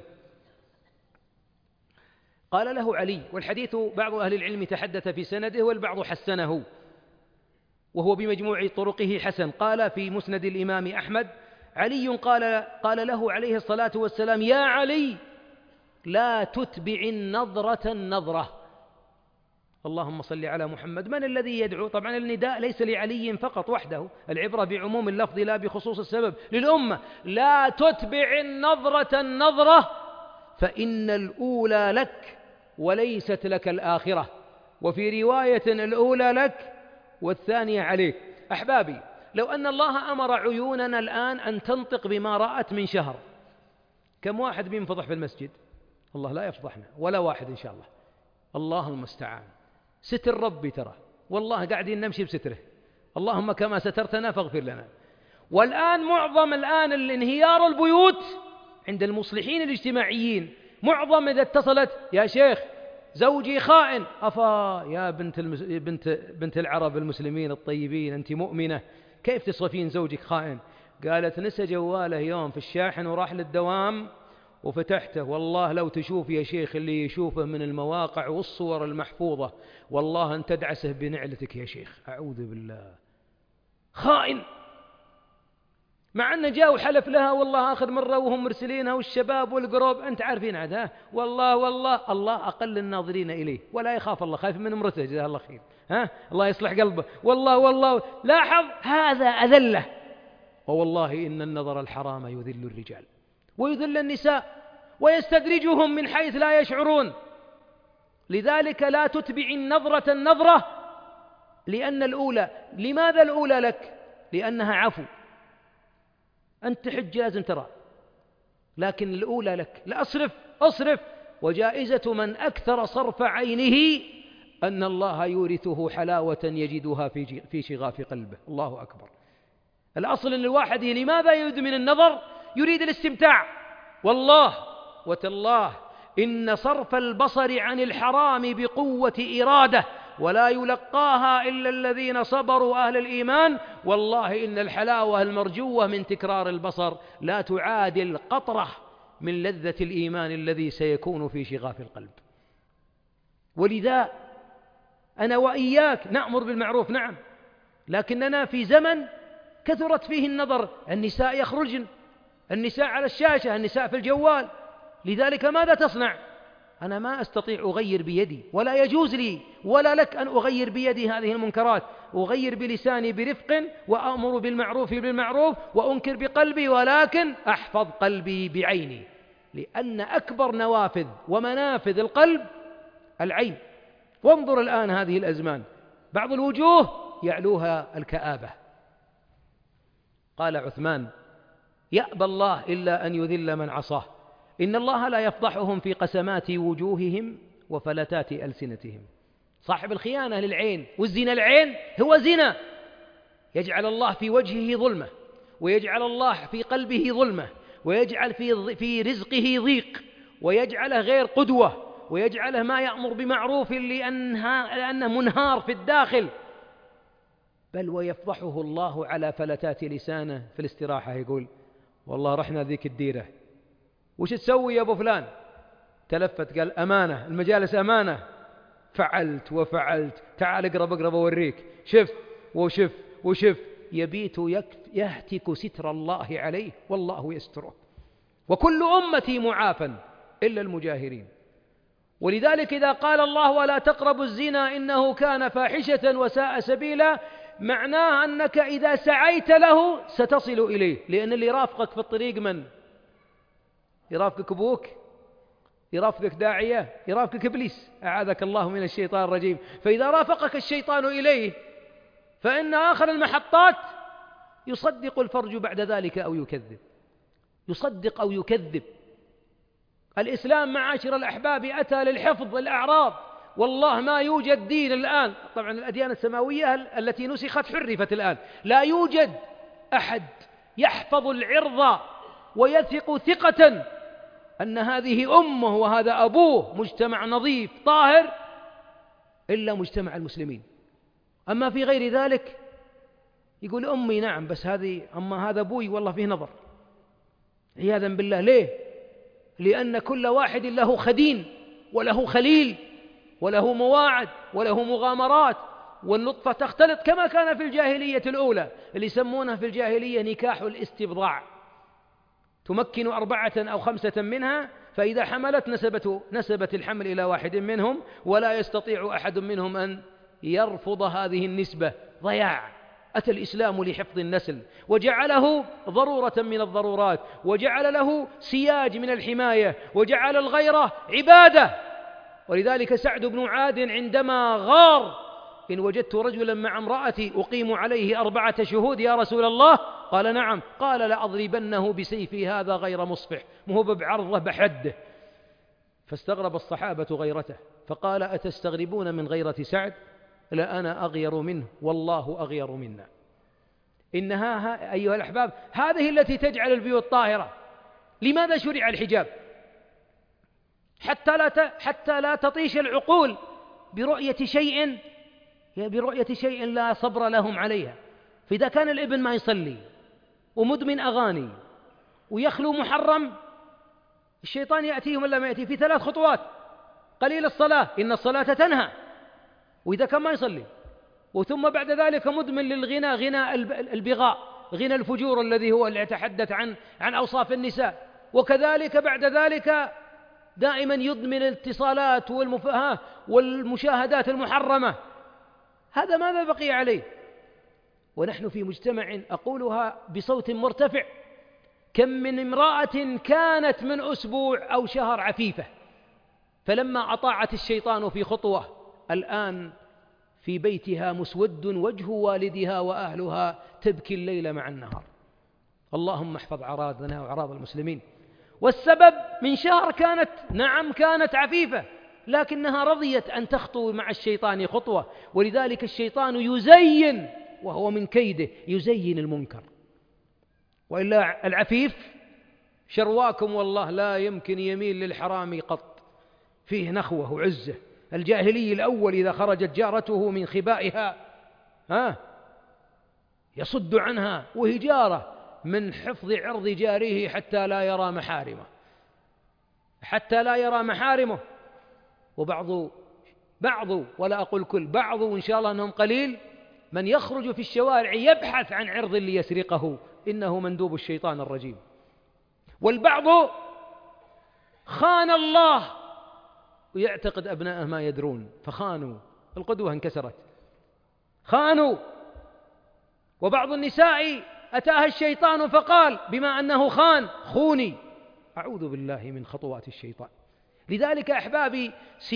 قال له علي، والحديث بعض أهل العلم تحدث في سنده والبعض حسنه، وهو بمجموع طرقه حسن. قال في مسند الإمام أحمد: علي قال له عليه الصلاة والسلام: يا علي لا تتبع النظرة. اللهم صل على محمد. من الذي يدعو؟ طبعا النداء ليس لعلي فقط وحده، العبرة بعموم اللفظ لا بخصوص السبب، للأمة. لا تتبع النظرة فإن الأولى لك وليست لك الآخرة. وفي رواية: الأولى لك والثانية عليك. أحبابي، لو أن الله أمر عيوننا الآن أن تنطق بما رأت من شهر، كم واحد بينفضح في المسجد؟ الله لا يفضحنا ولا واحد إن شاء الله، الله المستعان. ستر ربي ترى، والله قاعدين نمشي بستره. اللهم كما سترتنا فاغفر لنا. والآن معظم الانهيار البيوت عند المصلحين الاجتماعيين. معظم إذا اتصلت: يا شيخ زوجي خائن. أفا يا بنت العرب المسلمين الطيبين، أنت مؤمنة، كيف تصفين زوجك خائن؟ قالت: نسى جواله يوم في الشاحن وراح للدوام وفتحته، والله لو تشوف يا شيخ اللي يشوفه من المواقع والصور المحفوظة، والله أن تدعسه بنعلتك يا شيخ، أعوذ بالله. خائن، مع أنه جاء وحلف لها والله آخر مرة وهم مرسلينها والشباب والقروب، أنت عارفين عاد، ها والله الله أقل الناظرين إليه، ولا يخاف الله، خايف من امرته جزاه الله خير، ها الله يصلح قلبه، والله لاحظ هذا أذله. ووالله إن النظر الحرام يذل الرجال ويذل النساء ويستدرجهم من حيث لا يشعرون. لذلك لا تتبع النظرة، لأن الأولى، لماذا الأولى لك؟ لأنها عفو، أنت تحج لازم ترى، لكن الأولى لك، لا أصرف. وجائزة من أكثر صرف عينه أن الله يورثه حلاوة يجدها في شغاف قلبه. الله أكبر. الأصل أن الواحد لماذا يدمن النظر؟ يريد الاستمتاع. والله وتالله إن صرف البصر عن الحرام بقوة إرادة، ولا يلقاها إلا الذين صبروا أهل الإيمان. والله إن الحلاوة المرجوة من تكرار البصر لا تعادل قطرة من لذة الإيمان الذي سيكون في شغاف القلب. ولذا أنا وإياك نأمر بالمعروف، نعم، لكننا في زمن كثرت فيه النظر، النساء يخرجن، النساء على الشاشة، النساء في الجوال. لذلك ماذا تصنع؟ أنا ما أستطيع أغير بيدي، ولا يجوز لي ولا لك أن أغير بيدي هذه المنكرات. أغير بلساني برفق، وأمر بالمعروف وأنكر بقلبي، ولكن أحفظ قلبي بعيني، لأن أكبر نوافذ ومنافذ القلب العين. وانظر الآن هذه الأزمان، بعض الوجوه يعلوها الكآبة. قال عثمان: يأبى الله إلا أن يذل من عصاه، إن الله لا يفضحهم في قسمات وجوههم وفلتات ألسنتهم. صاحب الخيانة للعين والزنا، العين هو زنا، يجعل الله في وجهه ظلمة، ويجعل الله في قلبه ظلمة، ويجعل في رزقه ضيق، ويجعله غير قدوة، ويجعله ما يأمر بمعروف لأنه منهار في الداخل، بل ويفضحه الله على فلتات لسانه في الاستراحة. يقول: والله رحنا ذيك الديرة، وش تسوي يا أبو فلان؟ تلفت قال: أمانة، المجالس أمانة، فعلت وفعلت، تعال اقرب أوريك، شف وشف. يبيت يهتك ستر الله عليه والله يستره، وكل أمتي معافى إلا المجاهرين. ولذلك إذا قال الله: ولا تقربوا الزنا إنه كان فاحشة وساء سبيلا، معناه أنك إذا سعيت له ستصل إليه، لأن اللي يرافقك في الطريق من؟ يرافقك أبوك، يرافقك داعية، يرافقك إبليس، أعاذك الله من الشيطان الرجيم. فإذا رافقك الشيطان إليه فإن آخر المحطات يصدق الفرج بعد ذلك أو يكذب، يصدق أو يكذب. الإسلام معاشر الأحباب أتى للحفظ الأعراض. والله ما يوجد دين الآن، طبعا الأديان السماوية التي نسخت حرفت الآن، لا يوجد أحد يحفظ العرض ويثق ثقة أن هذه أمه وهذا أبوه مجتمع نظيف طاهر إلا مجتمع المسلمين. أما في غير ذلك يقول: أمي نعم، بس أما هذا أبوي والله فيه نظر، عياذا بالله. ليه؟ لأن كل واحد له خدين وله خليل وله مواعد وله مغامرات، والنطفة تختلط كما كان في الجاهلية الأولى، اللي يسمونها في الجاهلية نكاح الاستبضاع. تمكن 4 أو 5 منها، فإذا حملت نسبت الحمل إلى واحد منهم، ولا يستطيع أحد منهم أن يرفض هذه النسبة. ضياع. أتى الإسلام لحفظ النسل، وجعله ضرورة من الضرورات، وجعل له سياج من الحماية، وجعل الغيرة عبادة. ولذلك سعد بن عاد عندما غار: إن وجدت رجلا مع امرأتي أقيم عليه 4 شهود يا رسول الله؟ قال: نعم. قال: لأضربنه بسيفي هذا غير مصفح، مهو بعرضه بحده. فاستغرب الصحابة غيرته، فقال: أتستغربون من غيرة سعد؟ لا، أنا أغير منه، والله أغير منا. إنها أيها الأحباب هذه التي تجعل البيوت طاهرة. لماذا شرع الحجاب؟ حتى لا تطيش العقول برؤية شيء لا صبر لهم عليها. فإذا كان الابن ما يصلي ومدمن أغاني ويخلو محرم، الشيطان يأتيهم إلا ما يأتي في 3 خطوات: قليل الصلاة، إن الصلاة تنهى، وإذا كان ما يصلي، وثم بعد ذلك مدمن للغنى، غنى البغاء، غنى الفجور الذي هو اللي يتحدث عن أوصاف النساء، وكذلك بعد ذلك دائما يدمن الاتصالات والمشاهدات المحرمة. هذا ماذا بقي عليه؟ ونحن في مجتمع، أقولها بصوت مرتفع، كم من امرأة كانت من أسبوع أو شهر عفيفة، فلما أطاعت الشيطان في خطوة الآن في بيتها مسود وجه والدها وأهلها تبكي الليل مع النهار. اللهم احفظ أعراضنا وأعراض المسلمين. والسبب من شهر كانت عفيفة، لكنها رضيت أن تخطو مع الشيطان خطوة، ولذلك الشيطان يزين، وهو من كيده يزين المنكر. وإلا العفيف شرواكم والله لا يمكن يميل للحرام قط، فيه نخوة وعزة. الجاهلي الأول إذا خرجت جارته من خبائها يصد عنها، وهجارة من حفظ عرض جاره حتى لا يرى محارمه. وبعض ولا أقول كل، بعض وإن شاء الله أنهم قليل، من يخرج في الشوارع يبحث عن عرض ليسرقه، إنه مندوب الشيطان الرجيم. والبعض خان الله ويعتقد أبنائه ما يدرون، فخانوا، القدوة انكسرت، خانوا. وبعض النساء أتاها الشيطان فقال بما أنه خان: خوني. أعوذ بالله من خطوات الشيطان. لذلك أحبابي،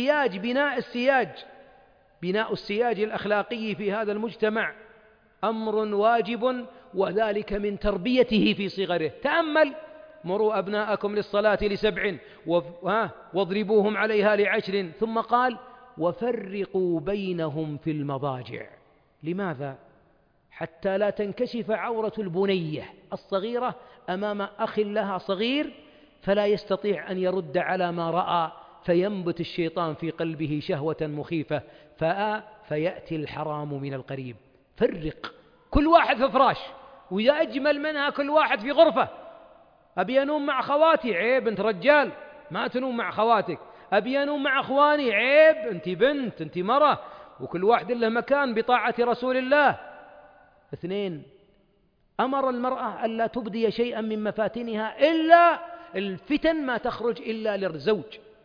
بناء السياج الأخلاقي في هذا المجتمع أمر واجب، وذلك من تربيته في صغره. تأمل: مروا أبناءكم للصلاة ل7 واضربوهم عليها ل10، ثم قال: وفرقوا بينهم في المضاجع. لماذا؟ حتى لا تنكشف عورة البنية الصغيرة أمام أخ لها صغير، فلا يستطيع أن يرد على ما رأى، فينبت الشيطان في قلبه شهوة مخيفة، فيأتي الحرام من القريب. فرق، كل واحد في فراش، وإذا أجمل منها كل واحد في غرفة. أبي أنوم مع خواتي، عيب، أنت رجال ما تنوم مع خواتك. أبي أنوم مع أخواني، عيب، أنت بنت، أنت مرة. وكل واحد له مكان بطاعة رسول الله. 2، أمر المرأة ألا تبدي شيئا من مفاتنها إلا الفتن، ما تخرج إلا للزوج.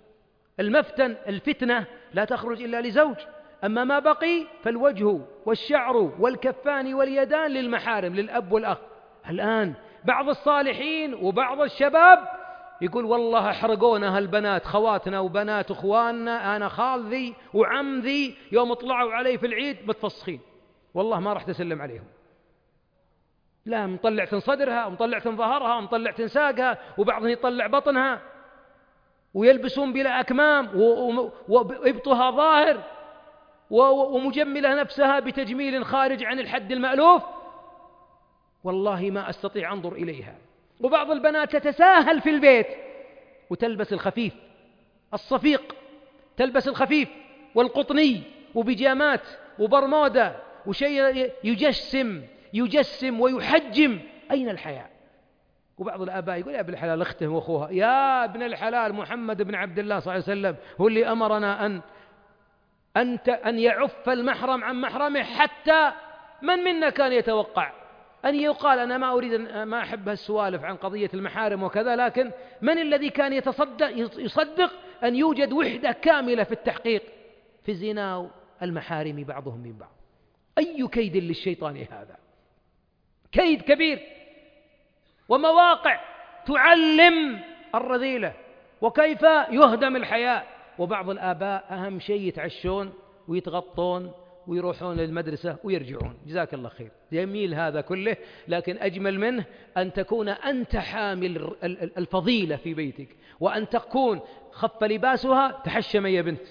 الفتنة لا تخرج إلا لزوج. أما ما بقي فالوجه والشعر والكفان واليدان للمحارم، للأب والأخ. الآن بعض الصالحين وبعض الشباب يقول: والله احرقونا هالبنات، خواتنا وبنات اخواننا، أنا خال ذي وعم ذي، يوم طلعوا علي في العيد متفسخين، والله ما راح تسلم عليهم. لا، مطلعة صدرها ومطلعة ظهرها ومطلعة ساقها، وبعضهم يطلع بطنها، ويلبسون بلا أكمام، وإبطها ظاهر، ومجملة نفسها بتجميل خارج عن الحد المألوف. والله ما أستطيع أنظر إليها. وبعض البنات تتساهل في البيت وتلبس الخفيف الصفيق، تلبس الخفيف والقطني وبيجامات وبرمودا وشيء يجسم ويحجم. أين الحياء؟ وبعض الآباء يقول: يا ابن الحلال أخته وأخوها. يا ابن الحلال، محمد بن عبد الله صلى الله عليه وسلم هو اللي أمرنا أن يعف المحرم عن محرمه. حتى من منا كان يتوقع أن يقال، أنا ما أريد ما أحب هالسوالف عن قضية المحارم وكذا، لكن من الذي كان يصدق أن يوجد وحدة كاملة في التحقيق في الزنا المحارم بعضهم من بعض؟ أي كيد للشيطان هذا! كيد كبير، ومواقع تعلم الرذيلة وكيف يهدم الحياء. وبعض الآباء أهم شيء يتعشون ويتغطون ويروحون للمدرسة ويرجعون. جزاك الله خير، جميل هذا كله، لكن أجمل منه أن تكون أنت حامل الفضيلة في بيتك، وأن تكون خف لباسها تحشم يا بنت،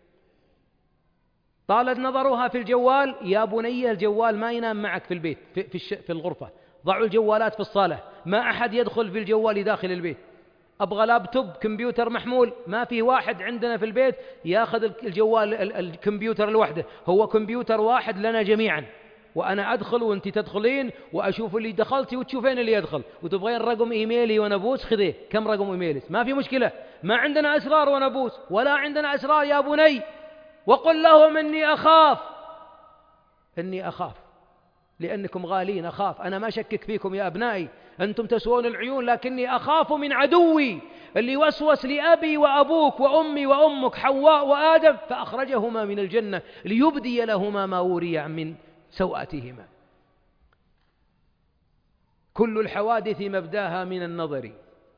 طالت نظرها في الجوال، يا بني الجوال ما ينام معك في البيت، في الغرفة، ضعوا الجوالات في الصالة، ما أحد يدخل في الجوال داخل البيت. أبغى لابتوب كمبيوتر محمول، ما في واحد عندنا في البيت ياخذ الجوال الكمبيوتر لوحده، هو كمبيوتر واحد لنا جميعا. وأنا أدخل وأنت تدخلين وأشوف اللي دخلتي وتشوفين اللي يدخل، وتبغين رقم إيميلي ونبوس خذيه، كم رقم إيميلك؟ ما في مشكلة، ما عندنا أسرار ونبوس ولا عندنا أسرار يا بني. وقل لهم إني أخاف لأنكم غالين، أخاف. أنا ما شكك فيكم يا أبنائي، أنتم تسوون العيون، لكني أخاف من عدوي اللي وسوس لأبي وأبوك وأمي وأمك حواء وآدم فأخرجهما من الجنة ليبدي لهما ما وري من سوءاتهما. كل الحوادث مبداها من النظر،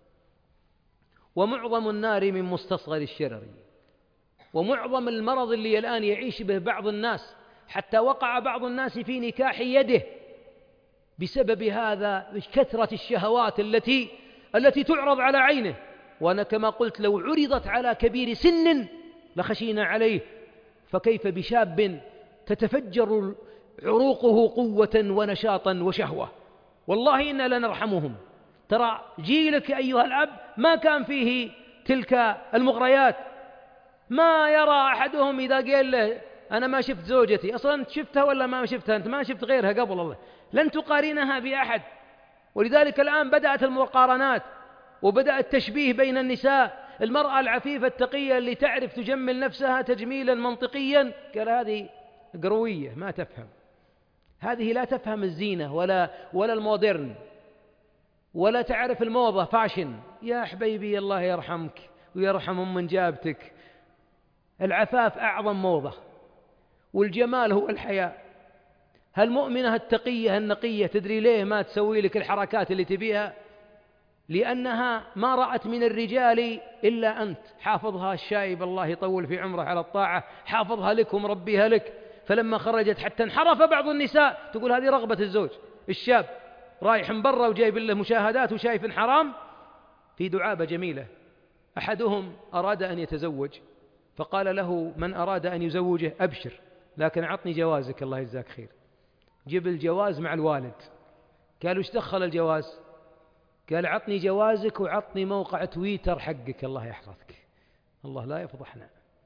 ومعظم النار من مستصغر الشرر. ومعظم المرض اللي الآن يعيش به بعض الناس، حتى وقع بعض الناس في نكاح يده بسبب هذا، كثرة الشهوات التي تعرض على عينه. وأنا كما قلت لو عرضت على كبير سن لخشينا عليه، فكيف بشاب تتفجر عروقه قوة ونشاطا وشهوة؟ والله إنا لنرحمهم. ترى جيلك أيها الأب ما كان فيه تلك المغريات، ما يرى أحدهم إذا قال له أنا ما شفت زوجتي، أصلا أنت شفتها ولا ما شفتها؟ أنت ما شفت غيرها قبل، الله لن تقارنها بأحد. ولذلك الآن بدأت المقارنات وبدأ التشبيه بين النساء. المرأة العفيفة التقية اللي تعرف تجمل نفسها تجميلا منطقيا، قال هذه قروية ما تفهم، هذه لا تفهم الزينة ولا المودرن، ولا تعرف الموضة فاشن. يا حبيبي الله يرحمك ويرحم من جابتك، العفاف أعظم موضة، والجمال هو الحياء. هالمؤمنة التقية النقية تدري ليه ما تسوي لك الحركات اللي تبيها؟ لأنها ما رأت من الرجال إلا أنت. حافظها الشايب الله يطول في عمره على الطاعة، حافظها لك ومربيها لك، فلما خرجت حتى انحرف بعض النساء تقول هذه رغبة الزوج. الشاب رايح من برا وجايب له مشاهدات وشايف حرام. في دعابة جميلة، أحدهم أراد أن يتزوج فقال له من أراد أن يزوجه أبشر، لكن عطني جوازك الله يجزاك خير. جيب الجواز مع الوالد. قالوا ايش دخل الجواز؟ قال عطني جوازك وعطني موقع تويتر حقك الله يحفظك. الله لا يفضحنا.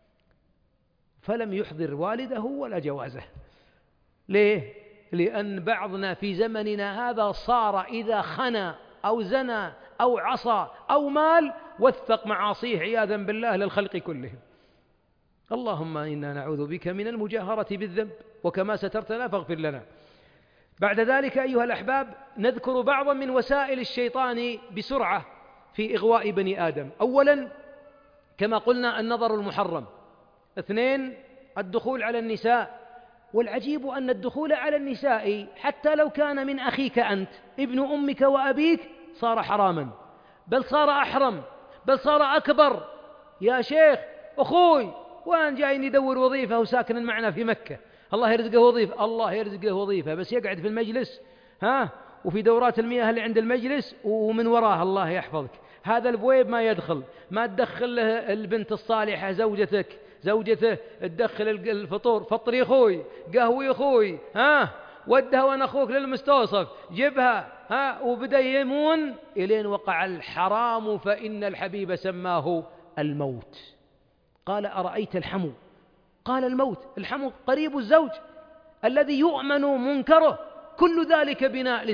فلم يحضر والده ولا جوازه. ليه؟ لأن بعضنا في زمننا هذا صار إذا خنى أو زنى أو عصى أو مال وثق معاصيه عياذا بالله للخلق كلهم. اللهم إنا نعوذ بك من المجاهرة بالذنب، وكما سترتنا فاغفر لنا. بعد ذلك أيها الأحباب نذكر بعضا من وسائل الشيطان بسرعة في إغواء بني آدم. أولا كما قلنا النظر المحرم. 2 الدخول على النساء. والعجيب أن الدخول على النساء حتى لو كان من أخيك أنت ابن أمك وأبيك صار حراما، بل صار أحرم، بل صار أكبر. يا شيخ أخوي وأن جاي يدور وظيفة وساكن معنا في مكة، الله يرزقه وظيفة، الله يرزقه وظيفة، بس يقعد في المجلس وفي دورات المياه اللي عند المجلس ومن وراه الله يحفظك. هذا البويب ما يدخل، ما تدخل له البنت الصالحة زوجته تدخل الفطور، فطري أخوي، قهوي أخوي، ودها وأنا أخوك للمستوصف، جبها، وبدأ يمون إلين وقع الحرام. فإن الحبيب سماه الموت. قال أرأيت الحمو؟ قال الموت. الحمو قريب الزوج الذي يؤمن منكره. كل ذلك بناء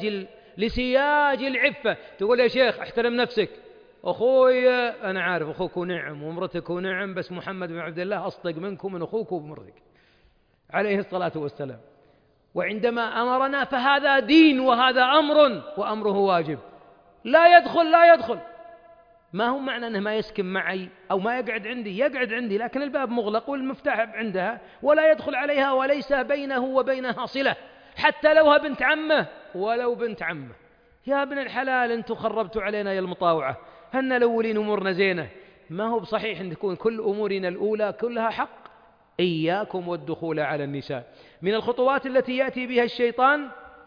لسياج العفة. تقول يا شيخ احترم نفسك. أخوي أنا عارف أخوك نعم ومرتك نعم، بس محمد بن عبد الله أصدق منكم من أخوك ومرتك عليه الصلاة والسلام. وعندما أمرنا فهذا دين وهذا أمر، وأمره واجب. لا يدخل. ما هو معنى أنه ما يسكن معي أو ما يقعد عندي، يقعد عندي لكن الباب مغلق والمفتاح عندها، ولا يدخل عليها وليس بينه وبينها صلة، حتى لوها بنت عمه ولو بنت عمه. يا ابن الحلال أنتم خربتوا علينا يا المطاوعة. هن الأولين أمورنا زينة، ما هو بصحيح أن تكون كل أمورنا الأولى كلها حق. إياكم والدخول على النساء. من الخطوات التي يأتي بها الشيطان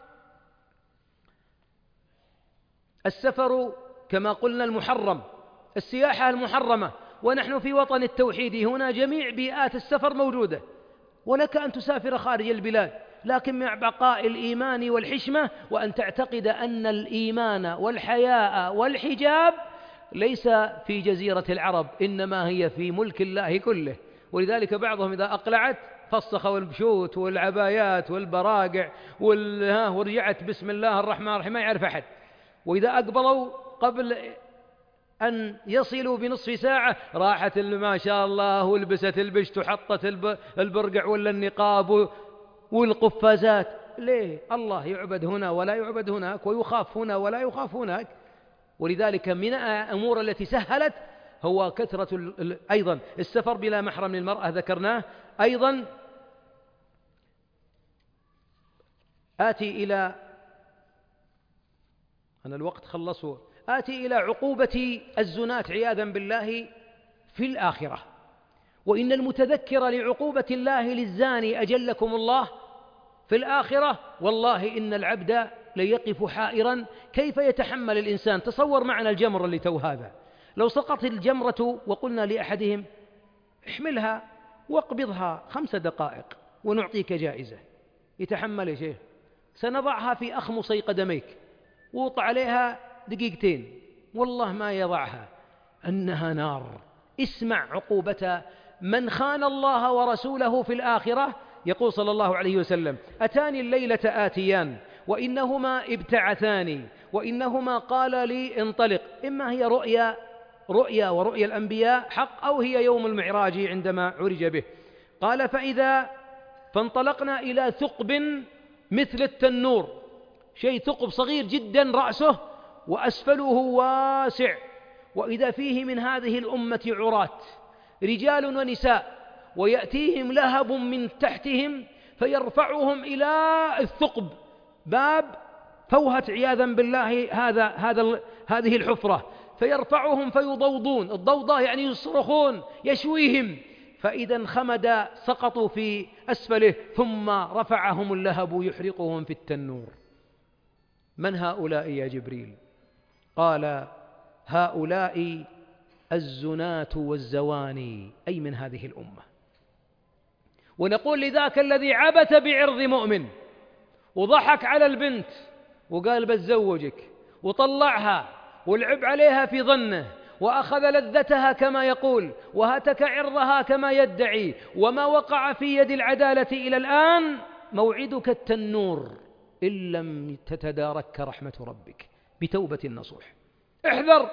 السفر كما قلنا المحرم، السياحة المحرمة. ونحن في وطن التوحيد هنا جميع بيئات السفر موجودة، ولك أن تسافر خارج البلاد، لكن مع بقاء الإيمان والحشمة، وأن تعتقد أن الإيمان والحياء والحجاب ليس في جزيرة العرب، إنما هي في ملك الله كله. ولذلك بعضهم إذا أقلعت فسخوا والبشوت والعبايات والبراقع ورجعت بسم الله الرحمن الرحيم ما يعرف أحد. وإذا أقبلوا قبل أن يصلوا بنصف ساعة راحت ما شاء الله ولبست البشت وحطت البرقع ولا النقاب والقفازات. ليه؟ الله يعبد هنا ولا يعبد هناك، ويخاف هنا ولا يخاف هناك. ولذلك من الأمور التي سهلت هو كثرة أيضا السفر بلا محرم للمرأة ذكرناه. أيضا آتي إلى عقوبة الزناة عياذا بالله في الآخرة. وإن المتذكر لعقوبة الله للزاني أجلكم الله في الآخرة والله إن العبد ليقف حائرا كيف يتحمل الإنسان. تصور معنا الجمر اللي تو هذا، لو سقط الجمرة وقلنا لأحدهم احملها واقبضها 5 دقائق ونعطيك جائزة، يتحمل يا شيخ؟ سنضعها في أخمصي قدميك ووطع عليها 2 دقيقة، والله ما يضعها، أنها نار. اسمع عقوبة من خان الله ورسوله في الآخرة. يقول صلى الله عليه وسلم: أتاني الليلة آتيان وإنهما ابتعثاني وإنهما قال لي انطلق. إما هي رؤيا ورؤيا الأنبياء حق، أو هي يوم المعراج عندما عرج به. قال: فانطلقنا إلى ثقب مثل التنور، شيء ثقب صغير جدا رأسه وأسفله واسع، وإذا فيه من هذه الأمة عراة رجال ونساء، ويأتيهم لهب من تحتهم فيرفعهم إلى الثقب، باب فوهة عياذا بالله هذه الحفرة، فيرفعهم فيضوضون. الضوضة يعني يصرخون، يشويهم، فإذا انخمد سقطوا في أسفله، ثم رفعهم اللهب يحرقهم في التنور. من هؤلاء يا جبريل؟ قال: هؤلاء الزناة والزواني، أي من هذه الأمة. ونقول لذاك الذي عبث بعرض مؤمن وضحك على البنت وقال بتزوجك وطلعها ولعب عليها في ظنه وأخذ لذتها كما يقول وهتك عرضها كما يدعي وما وقع في يد العدالة إلى الآن، موعدك التنور إن لم تتدارك رحمة ربك بتوبة نصوح. احذر.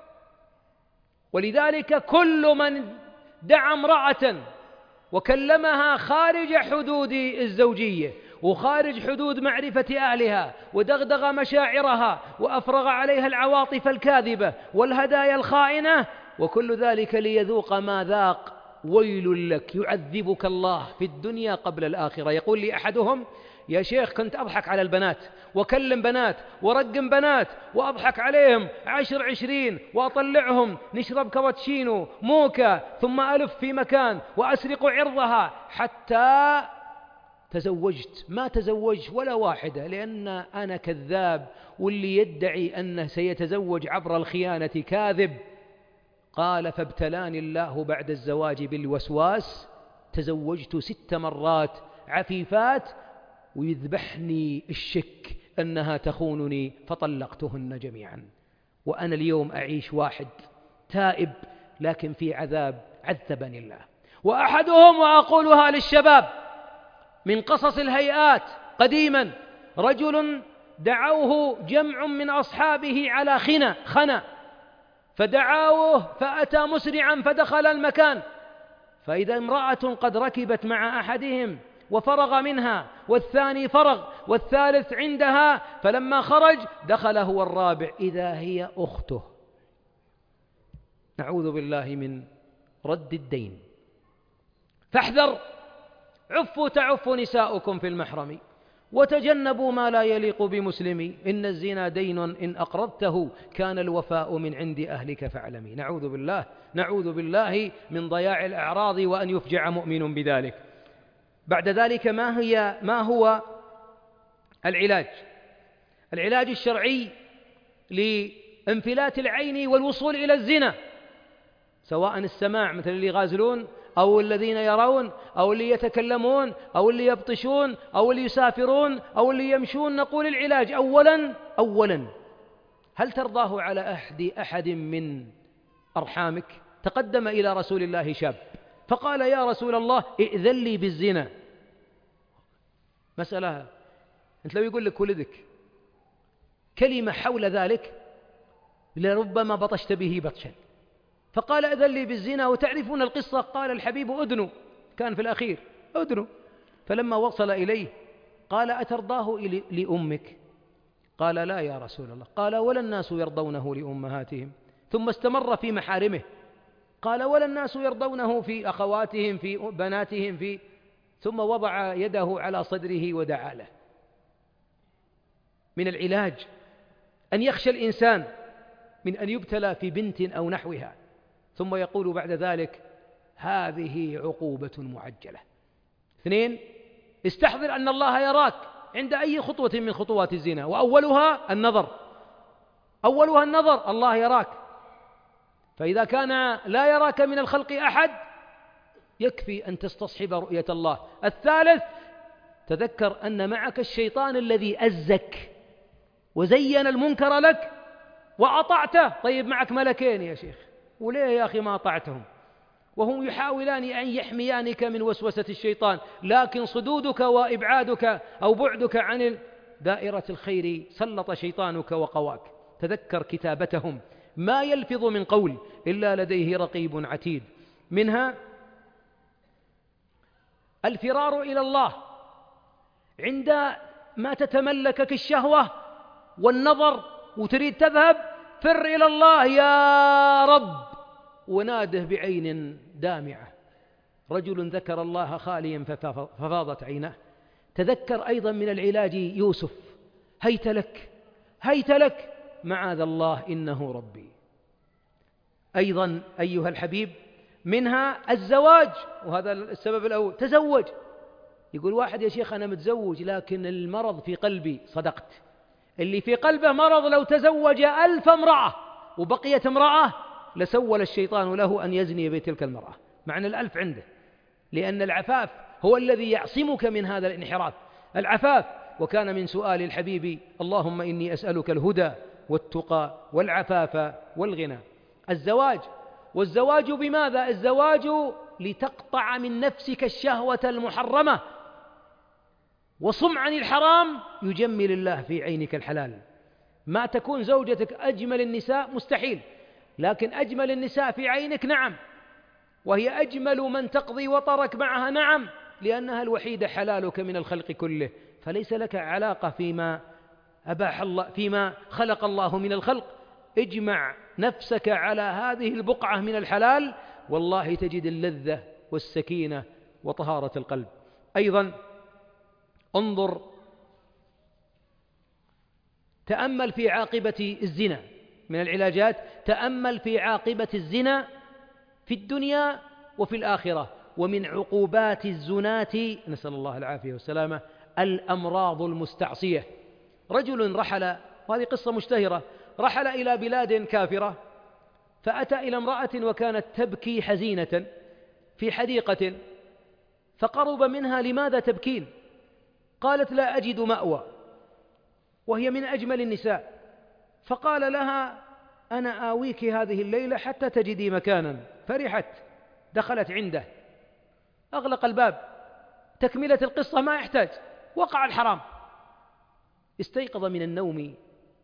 ولذلك كل من دعا امرأة وكلمها خارج حدود الزوجية وخارج حدود معرفة أهلها ودغدغ مشاعرها وأفرغ عليها العواطف الكاذبة والهدايا الخائنة وكل ذلك ليذوق ما ذاق، ويل لك، يعذبك الله في الدنيا قبل الآخرة. يقول لي أحدهم: يا شيخ كنت أضحك على البنات وأكلم بنات ورقم بنات وأضحك عليهم 10-20 وأطلعهم نشرب كابتشينو موكا ثم ألف في مكان وأسرق عرضها حتى تزوجت. ما تزوج ولا واحدة لأن أنا كذاب، واللي يدعي أنه سيتزوج عبر الخيانة كاذب. قال: فابتلاني الله بعد الزواج بالوسواس، تزوجت 6 مرات عفيفات ويذبحني الشك أنها تخونني فطلقتهن جميعا، وأنا اليوم أعيش واحد تائب لكن في عذاب عذبني الله. وأحدهم، وأقولها للشباب من قصص الهيئات قديما، رجل دعوه جمع من أصحابه على خنا فدعاوه فأتى مسرعا فدخل المكان، فإذا امرأة قد ركبت مع أحدهم وفرغ منها، والثاني فرغ، والثالث عندها، فلما خرج دخل هو الرابع إذا هي أخته. نعوذ بالله من رد الدين. فاحذر. عفوا تعف نساؤكم في المحرم وتجنبوا ما لا يليق بمسلم، إن الزنا دين إن أقرضته كان الوفاء من عند أهلك فاعلمي. نعوذ بالله من ضياع الأعراض وأن يفجع مؤمن بذلك. بعد ذلك ما هو العلاج الشرعي لانفلات العين والوصول إلى الزنا، سواء السماع مثل اللي يغازلون أو الذين يرون أو اللي يتكلمون أو اللي يبطشون أو اللي يسافرون أو اللي يمشون. نقول العلاج أولا هل ترضاه على أحد من أرحامك؟ تقدم إلى رسول الله شاب فقال يا رسول الله ائذن لي بالزنا. مسألة أنت لو يقول لك ولدك كلمة حول ذلك لربما بطشت به بطشا، فقال ائذن لي بالزنا. وتعرفون القصة، قال الحبيب أدنو، كان في الأخير أدنو، فلما وصل إليه قال أترضاه لأمك؟ قال لا يا رسول الله. قال ولا الناس يرضونه لأمهاتهم. ثم استمر في محارمه، قال ولا الناس يرضونه في أخواتهم في بناتهم ثم وضع يده على صدره ودعا له. من العلاج أن يخشى الإنسان من أن يبتلى في بنت أو نحوها، ثم يقول بعد ذلك هذه عقوبة معجلة. 2، استحضر أن الله يراك عند أي خطوة من خطوات الزنا، وأولها النظر، أولها النظر، الله يراك. فإذا كان لا يراك من الخلق أحد يكفي أن تستصحب رؤية الله. 3، تذكر أن معك الشيطان الذي أزك وزين المنكر لك وأطعته. طيب معك ملكين يا شيخ، وليه يا أخي ما أطعتهم؟ وهم يحاولان أن يحميانك من وسوسة الشيطان، لكن صدودك وإبعادك أو بعدك عن دائرة الخير سلط شيطانك وقواك. تذكر كتابتهم، ما يلفظ من قول إلا لديه رقيب عتيد. منها الفرار إلى الله عندما تتملكك الشهوة والنظر وتريد تذهب، فر إلى الله يا رب، وناده بعين دامعة. رجل ذكر الله خاليا ففاضت عيناه. تذكر أيضا من العلاج يوسف، هيت لك هيت لك معاذ الله إنه ربي. أيضا أيها الحبيب منها الزواج، وهذا السبب الأول، تزوج. يقول واحد يا شيخ أنا متزوج لكن المرض في قلبي. صدقت، اللي في قلبه مرض لو تزوج 1000 امرأة وبقيت امرأة لسول الشيطان له أن يزني بتلك المرأة، معنى 1000 عنده، لأن العفاف هو الذي يعصمك من هذا الانحراف. العفاف. وكان من سؤال الحبيب اللهم إني أسألك الهدى والتقى والعفاف والغنى. الزواج. والزواج بماذا؟ الزواج لتقطع من نفسك الشهوة المحرمة، وصم عن الحرام يجمل الله في عينك الحلال. ما تكون زوجتك أجمل النساء مستحيل، لكن أجمل النساء في عينك نعم، وهي أجمل من تقضي وطرك معها نعم، لأنها الوحيدة حلالك من الخلق كله، فليس لك علاقة فيما أباح الله فيما خلق الله من الخلق. اجمع نفسك على هذه البقعة من الحلال، والله تجد اللذة والسكينة وطهارة القلب. أيضا انظر، تأمل في عاقبة الزنا. من العلاجات تأمل في عاقبة الزنا في الدنيا وفي الآخرة. ومن عقوبات الزنات نسأل الله العافية والسلامة الأمراض المستعصية. رجل رحل، وهذه قصة مشتهرة، رحل إلى بلاد كافرة، فأتى إلى امرأة وكانت تبكي حزينة في حديقة، فقرب منها لماذا تبكين؟ قالت لا أجد مأوى، وهي من أجمل النساء. فقال لها أنا آويك هذه الليلة حتى تجدي مكانا. فرحت، دخلت عنده، أغلق الباب. تكملة القصة ما يحتاج، وقع الحرام. استيقظ من النوم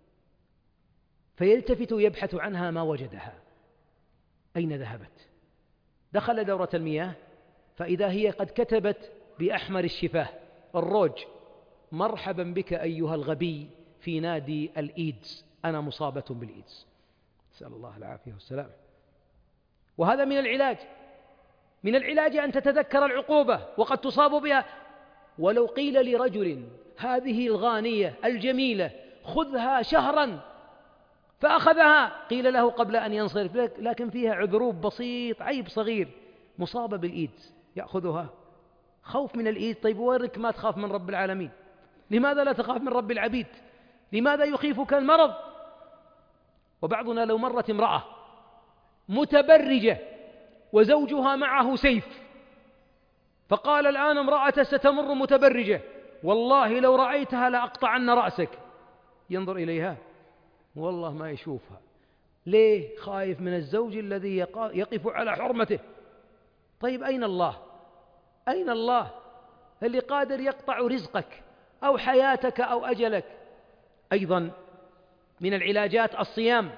فيلتفت يبحث عنها ما وجدها، أين ذهبت؟ دخل دورة المياه فإذا هي قد كتبت بأحمر الشفاه الروج مرحبا بك أيها الغبي في نادي الإيدز، أنا مصابة بالإيدز. نسأل الله العافية والسلام. وهذا من العلاج. من العلاج أن تتذكر العقوبة وقد تصاب بها. ولو قيل لرجل هذه الغانية الجميلة خذها شهرا فأخذها، قيل له قبل أن ينصرف لكن فيها عذروب بسيط، عيب صغير، مصابة بالإيدز، يأخذها خوف من الإيدز. طيب ورك ما تخاف من رب العالمين؟ لماذا لا تخاف من رب العبيد؟ لماذا يخيفك المرض؟ وبعضنا لو مرت امرأة متبرجة وزوجها معه سيف، فقال الآن امرأة ستمر متبرجة والله لو رأيتها لأقطعن رأسك، ينظر إليها والله ما يشوفها. ليه؟ خايف من الزوج الذي يقف على حرمته. طيب أين الله؟ أين الله اللي قادر يقطع رزقك أو حياتك أو أجلك؟ أيضا من العلاجات الصيام،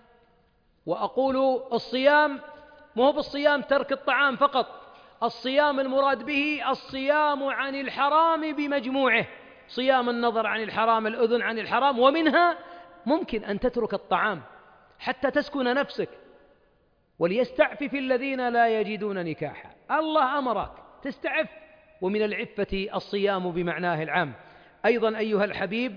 وأقول الصيام مو بالصيام ترك الطعام فقط، الصيام المراد به الصيام عن الحرام بمجموعه، صيام النظر عن الحرام، الأذن عن الحرام، ومنها ممكن أن تترك الطعام حتى تسكن نفسك. وليستعفف الذين لا يجدون نكاحا، الله أمرك تستعف، ومن العفة الصيام بمعناه العام. أيضا أيها الحبيب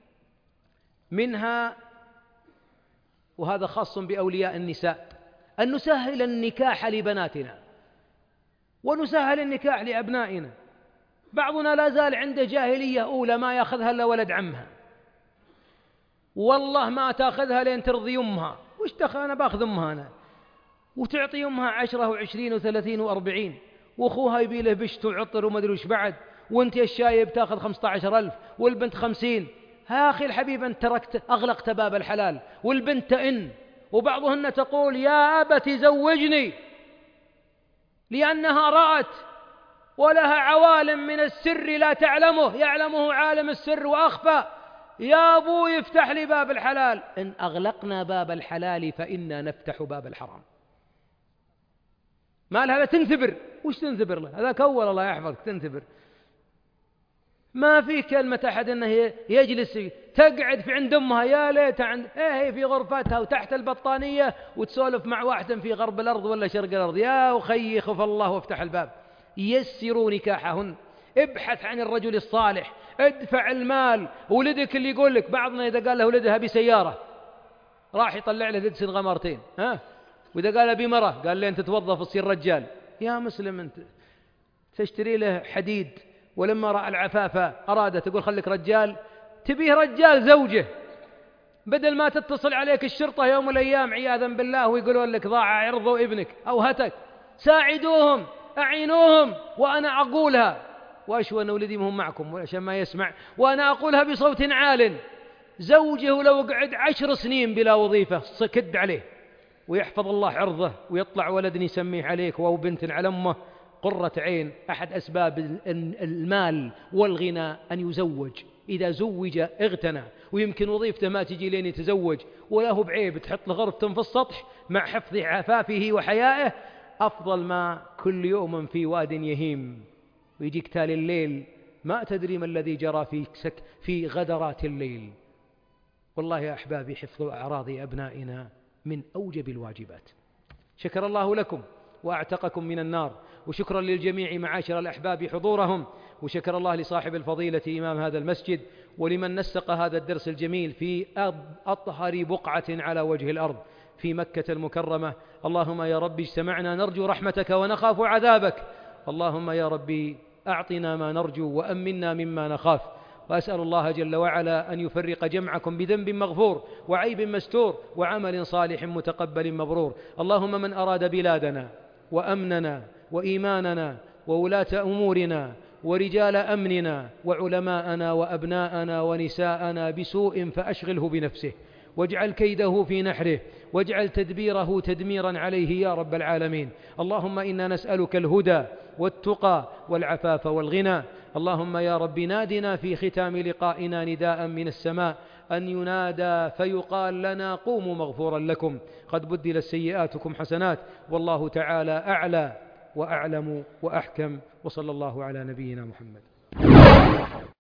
منها، وهذا خاص بأولياء النساء، أن نسهل النكاح لبناتنا ونسهل النكاح لأبنائنا. بعضنا لا زال عنده جاهلية أولى، ما يأخذها إلا ولد عمها، والله ما تأخذها لين ترضي أمها، وش دخل أنا بأخذ أمها أنا، وتعطي أمها 10 و20 و30 و40، وأخوها يبي له بشت وعطر وما أدري وش بعد، وأنت يا الشايب تأخذ 15,000 والبنت 50. يا أخي الحبيب أنت أغلقت باب الحلال، والبنت تئن، وبعضهن تقول يا أبت زوجني، لأنها رأت ولها عوالم من السر لا تعلمه، يعلمه عالم السر وأخفى. يا أبوي افتح لي باب الحلال. إن أغلقنا باب الحلال فإنا نفتح باب الحرام. ما لها تنثبر، وش تنثبر له؟ هذا كول الله يحفظك، تنثبر. ما في كلمة أحد أنه يجلس تقعد في عند أمها، يا ليت عند هي في غرفتها وتحت البطانية وتسولف مع واحد في غرب الأرض ولا شرق الأرض. يا أخي خف الله وافتح الباب. يسروا نكاحهن، ابحث عن الرجل الصالح، ادفع المال. ولدك اللي يقول لك، بعضنا إذا قال له ولدها بسيارة راح يطلع له ددس غمرتين، وإذا قال بمرة قال لي أنت تتوظف تصير رجال. يا مسلم أنت تشتري له حديد، ولما رأى العفافة أراد تقول خليك رجال، تبيه رجال زوجه، بدل ما تتصل عليك الشرطة يوم من الأيام عياذا بالله ويقولون لك ضاع عرضه ابنك أو هتك. ساعدوهم، أعينوهم. وأنا أقولها، وأشوى أن ولدي مهم معكم عشان ما يسمع، وأنا أقولها بصوت عال، زوجه لو قعد 10 سنين بلا وظيفة سكد عليه، ويحفظ الله عرضه، ويطلع ولد يسميه عليك أو بنت على أمه، قرة عين. أحد أسباب المال والغنى أن يزوج، إذا زوج اغتنى، ويمكن وظيفته ما تجي لين يتزوج، ولا هو بعيب تحط له غرفة في السطح مع حفظ عفافه وحيائه، أفضل ما كل يوم في واد يهيم، ويجيك تالي الليل ما تدري ما الذي جرى في غدرات الليل. والله يا أحبابي حفظ أعراض أبنائنا من أوجب الواجبات. شكر الله لكم وأعتقكم من النار، وشكرا للجميع معاشر الأحباب حضورهم، وشكر الله لصاحب الفضيلة إمام هذا المسجد، ولمن نسق هذا الدرس الجميل في أطهر بقعة على وجه الأرض في مكة المكرمة. اللهم يا رب اجتمعنا نرجو رحمتك ونخاف عذابك، اللهم يا ربي أعطنا ما نرجو وأمنا مما نخاف. وأسأل الله جل وعلا أن يفرق جمعكم بذنب مغفور وعيب مستور وعمل صالح متقبل مبرور. اللهم من أراد بلادنا وأمننا وإيماننا وولاة أمورنا ورجال أمننا وعلماءنا وأبناءنا ونساءنا بسوء فأشغله بنفسه، واجعل كيده في نحره، واجعل تدبيره تدميرا عليه يا رب العالمين. اللهم إنا نسألك الهدى والتقى والعفاف والغنى. اللهم يا رب نادنا في ختام لقائنا نداء من السماء، أن ينادى فيقال لنا قوموا مغفورا لكم، قد بدلت سيئاتكم حسنات، والله تعالى أعلى وأعلم وأحكم. وصلى الله على نبينا محمد.